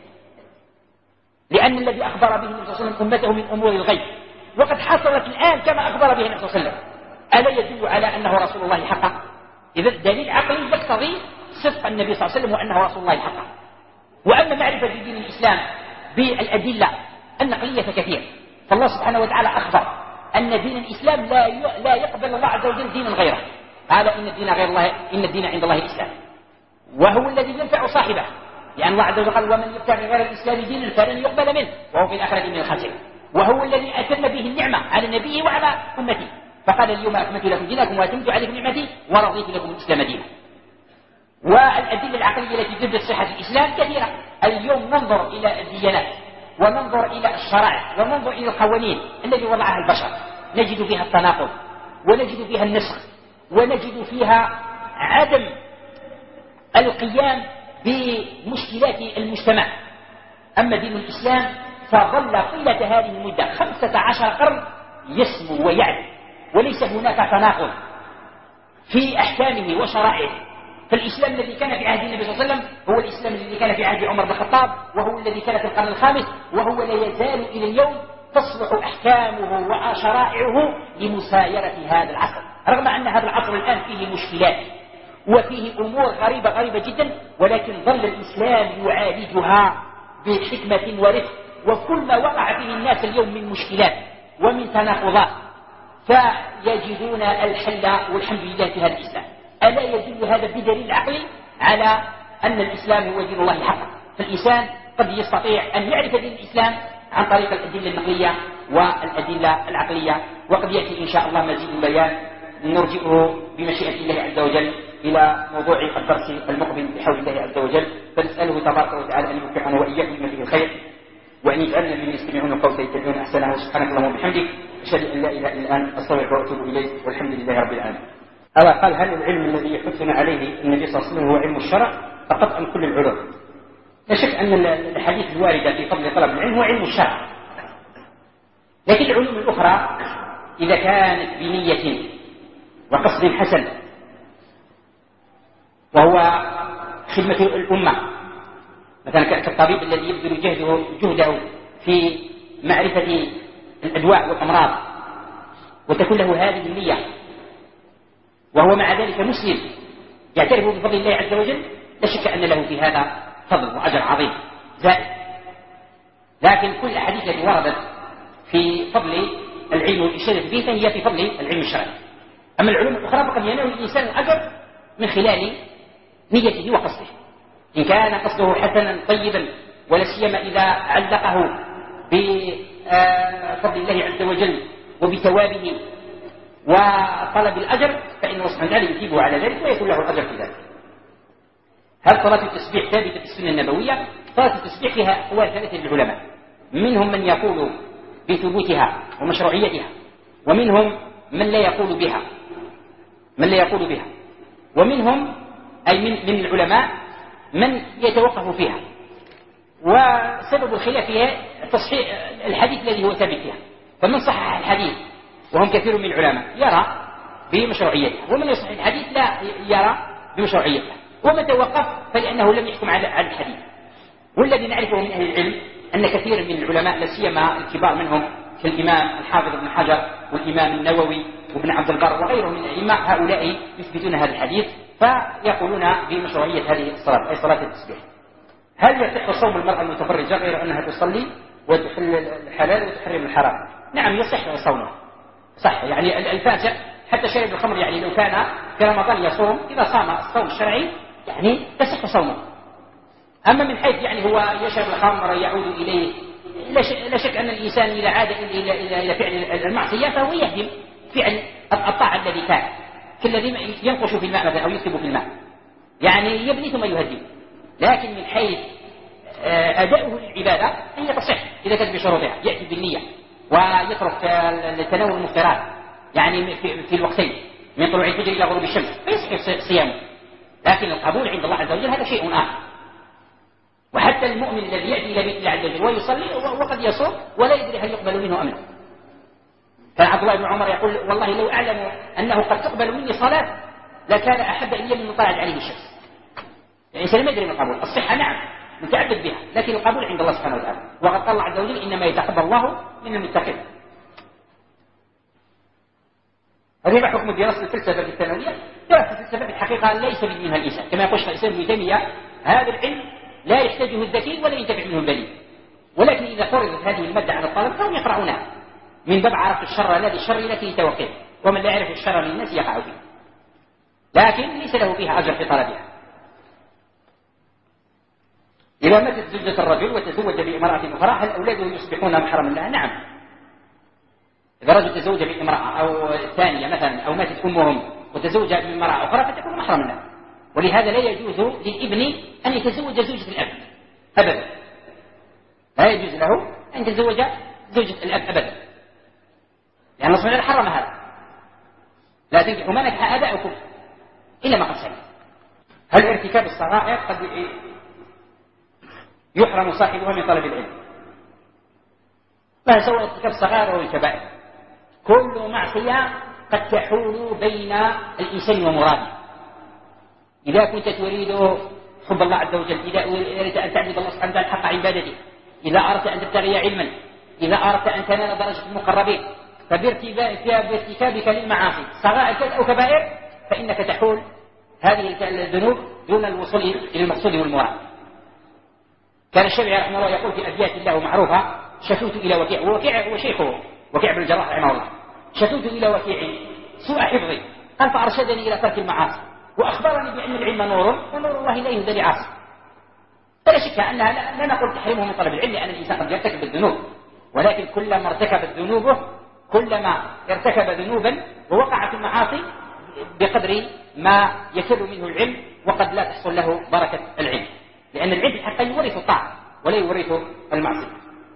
لأن الذي أخبر به النبي صلى الله عليه وسلم أمته من أمور الغيب وقد حصلت الآن كما أخبر به النبي صلى الله عليه وسلم. ألا يدل على أنه رسول الله حقا؟ إذا دليل عقلي يقتضي صدق النبي صلى الله عليه وسلم وأنه رسول الله حقا. وأما معرفة دين الإسلام بالأدلة النقلية فكثير. فالله سبحانه وتعالى أخبر أن دين الإسلام لا يقبل الله عز وجل دينا غيره. قال إن الدين عند الله الإسلام، وهو الذي ينفع صاحبه، لأن الله عز وجل قال ومن يبتغي غير الإسلام دينا فلن يقبل منه وهو في الآخرة من الخاسرين. وهو الذي أتم به النعمة على نبيه وعلى أمته، فقال اليوم أكملت لكم دينكم وأتممت عليكم نعمتي ورضيت لكم الإسلام دينا. والأدلة العقلية التي تثبت صحة الإسلام كثيرة. اليوم ننظر إلى الديانات وننظر إلى الشرائع وننظر إلى القوانين التي وضعها البشر، نجد فيها التناقض ونجد فيها النسخ ونجد فيها عدم القيام بمشكلات المجتمع. أما دين الإسلام فظل طيلة هذه المدة 15 قرن يسمو ويعلو، وليس هناك تناقض في أحكامه وشرائعه. فالإسلام الذي كان في عهد النبي صلى الله عليه وسلم هو الإسلام الذي كان في عهد عمر بن الخطاب، وهو الذي كان في القرن الخامس، وهو لا يزال إلى اليوم تصلح أحكامه وشرائعه لمسايرة هذا العصر، رغم أن هذا العصر الآن فيه مشكلات وفيه أمور غريبة جدا، ولكن ظل الإسلام يعالجها بحكمة ورفق. وكل ما وقع فيه الناس اليوم من مشكلات ومن تناقضات فيجدون الحل والحمد لله في هذا الإسلام. ألا يدل هذا بدليل عقلي على أن الإسلام هو دين الله حقا؟ فالإنسان قد يستطيع أن يعرف دين الإسلام عن طريق الأدلة النقلية والأدلة العقلية، وقد يأتي إن شاء الله مزيد بيان نرجئه بمشيئة الله عز وجل إلى موضوع الدرس المقبل بحول الله عز وجل. فنسأله تبارك وتعالى أن يوفقنا وإياكم لما فيه الخير، وأن يجعلنا من يستمعون القول فيتبعون أحسنه. سبحانك اللهم وبحمدك أشهد أن لا إله إلا أنت أستغفرك وأتوب إليك، والحمد لله رب العالمين. قال هل العلم الذي يحثنا عليه النبي صلى الله عليه وسلم هو علم الشرع فقط أم كل العلوم؟ لا شك أن الحديث الواردة في فضل طلب العلم هو علم الشرع، لكن العلوم الأخرى إذا كانت بنية وقصد حسن وهو خدمة الأمة، مثلا كالطبيب الذي يبذل جهده في معرفة الأدواء والأمراض وتكون له هذه النية وهو مع ذلك مسلم يعترف بفضل الله عز وجل، لا شك أن له في هذا فضل وأجر عظيم زائد. لكن كل الأحاديث التي وردت في فضل العلم والإشارة به فهي في فضل العلم الشرعي. أما العلوم الأخرى فقد ينال الإنسان الأجر من خلال نيته وقصده، إن كان قصده حسنا طيبا، ولا سيما إذا علقه بفضل الله عز وجل وبثوابه وطلب الأجر فإن الله سبحانه وتعالى يجيبه على ذلك ويكون له الأجر في ذلك. هل صلاة التسبيح ثابتة في السنة النبوية؟ صلاة التسبيح فيها أقوال ثلاثة للعلماء، منهم من يقول بثبوتها ومشروعيتها، ومنهم من لا يقول بها، ومنهم أي من العلماء من يتوقف فيها. وسبب الخلاف هي تصحيح الحديث الذي هو ثابت فيها، فمن صحح الحديث وهم كثير من العلماء يرى بمشروعيتها، ومن يصحح الحديث لا يرى بمشروعيتها، ومن توقف فلأنه لم يحكم على الحديث. والذي نعرفه من أهل العلم أن كثير من العلماء لا سيما الكبار منهم كالإمام الحافظ ابن حجر والإمام النووي وابن عبد البر وغيرهم من الأئمة هؤلاء يثبتون هذا الحديث فيقولون بمشروعية هذه الصلاة أي صلاة التسبيح. هل يصح صوم المرأة المتبرجة غير أنها تصلي وتحل الحلال وتحرم الحرام؟ نعم يصح صومه، صح. يعني الفاسق حتى شرب الخمر يعني لو كان في رمضان يصوم، إذا صام الصوم الشرعي يعني تصح صومه. أما من حيث يعني هو يشرب الخمر يعود إليه لا شك أن الإنسان إذا عاد إلى فعل المعصية فهو يهدم فعل الطاعة الذي كان كالذي ينقش في الماء مثلا أو يكتب في الماء، يعني يبني ثم يهدم. لكن من حيث أداؤه للعبادة هي تصح إذا كانت بشروطها، يأتي بالنية ويترك تناول المفطرات يعني في الوقتين من طلوع الفجر إلى غروب الشمس فيصح صيامه. لكن القبول عند الله عز وجل هذا شيء آخر. وحتى المؤمن الذي يأتي إلى بيت الله عز وجل ويصلي وقد يصوم ولا يدري هل يقبل منه أم لا. كان عبد الله بن عمر يقول والله لو أعلم أنه قد تقبل مني صلاة لكان أحب إلي من طلعت عليه الشمس. الإنسان ما يدري من القبول. الصحة نعم متعبد بها، لكن القبول عند الله سبحانه وتعالى. وقد قال الله عز وجل إنما يتقبل الله من المتقين. هذا حكم دراسة الفلسفة الثانوية. دراسة الفلسفة بالحقيقة ليس منها الإنسان، كما يقول الإنسان ابن تيمية هذا العلم لا يحتاجه الذكي ولا ينتفع منه البليد. ولكن إذا فرضت هذه المادة على الطلب فهم يقرؤونها من باب عرف الشر لا للشر لكن يتوقف، ومن لا يعرف الشر من الناس يقع فيه، لكن ليس له فيها أجر في طلبها. إذا ماتت زوجة الرجل وتزوج بامرأة أخرى هل أولاده يصبحون محرما لها؟ نعم. إذا رجل تزوج بامرأة أو ثانية مثلا أو ماتت أمهم وتزوج بامرأة أخرى فتكون محرما لها. ولهذا لا يجوز للابن أن يتزوج زوجة الأب أبدا. لا يجوز له أن يتزوج زوجة الأب أبدا، لأن الله سبحانه حرم هذا. لا تنكحوا ما نكح آباؤكم إلا ما قد سلم. هل ارتكاب الصغائر قد يحرم صاحبها من طلب العلم؟ لا، سواء ارتكاب الصغائر أو الكبائر كل معصية قد تحول بين الإنسان ومراده. إذا كنت تريد حب الله عز وجل، إذا أردت أن تعبد الله سبحانه وتعالى حق عبادته، إذا أردت أن تبتغي علما، إذا أردت أن تنال درجة المقربين، فبارتكابك للمعاصي صغائر أو كبائر فإنك تحول هذه الذنوب دون الوصول إلى المقصود والمراد. كان الشافعي رحمه الله يقول في أبيات له معروفة: شكوت إلى وكيع وشيخه وكيع بن الجراح رحمه الله، شكوت إلى وكيع سوء حفظي قال فأرشدني إلى ترك المعاصي وأخبرني بأن العلم نور ونور الله لا يهدى لعاصي. فلا شك أنها لا نقول تحريمه من طلب العلم، لأن الإنسان قد يرتكب الذنوب، ولكن كلما ارتكبت ذنوبه كلما ارتكب ذنوبا ووقع في المعاصي بقدر ما يفر منه العلم، وقد لا تحصل له بركة العلم، لأن العلم حتى يورث الطاعة ولا يورث المعصية.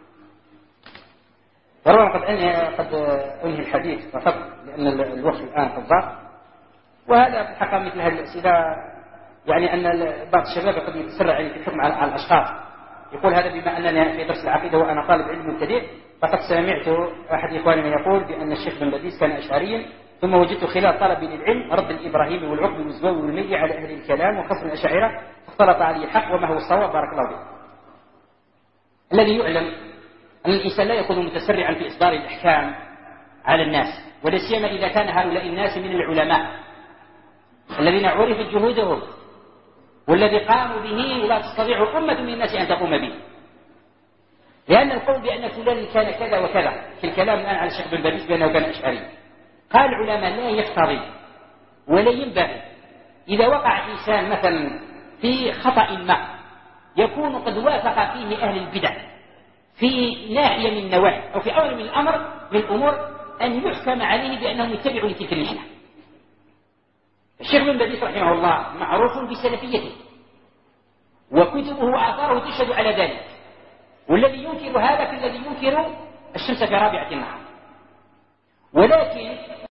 وربما قد أنهي الحديث فقط لأن الوقت الآن قد ضاق. وهذا في الحقيقة مثل هذه الأسئلة يعني أن بعض الشباب قد يتسرع في الحكم على الأشخاص. يقول هذا بما أننا في درس العقيدة وأنا طالب علم مبتدئ، فقد سمعت أحد إخواننا يقول بأن الشيخ بن بديس كان أشعريا، ثم وجدت خلال طلبي للعلم رد الإبراهيمي والعقد والزواوي والميلي على أهل الكلام وخصم الأشاعرة، فاختلط علي الحق وما هو الصواب. بارك الله فيك. الذي يعلم أن الإنسان لا يكون متسرعا في إصدار الأحكام على الناس، ولا سيما إذا كان هؤلاء الناس من العلماء الذين عرفت جهودهم والذي قاموا به ولا تستطيع أمة من الناس أن تقوم به. لأن القول بأن فلان كان كذا وكذا في الكلام الآن على الشيخ بن بديس بأنه كان أشعري، قال العلماء لا يقتضي ولا ينبغي إذا وقع إنسان مثلا في خطأ ما يكون قد وافق فيه أهل البدع في ناحية من النواحي أو في أمر من الأمور أن يحكم عليه بأنه يتبع لتلك المحنة. الشيخ بن بديس رحمه الله معروف بسلفيته وكتبه وآثاره تشهد على ذلك، والذي ينكر هذا كالذي ينكر الشمس في رابعة النهار. ولكن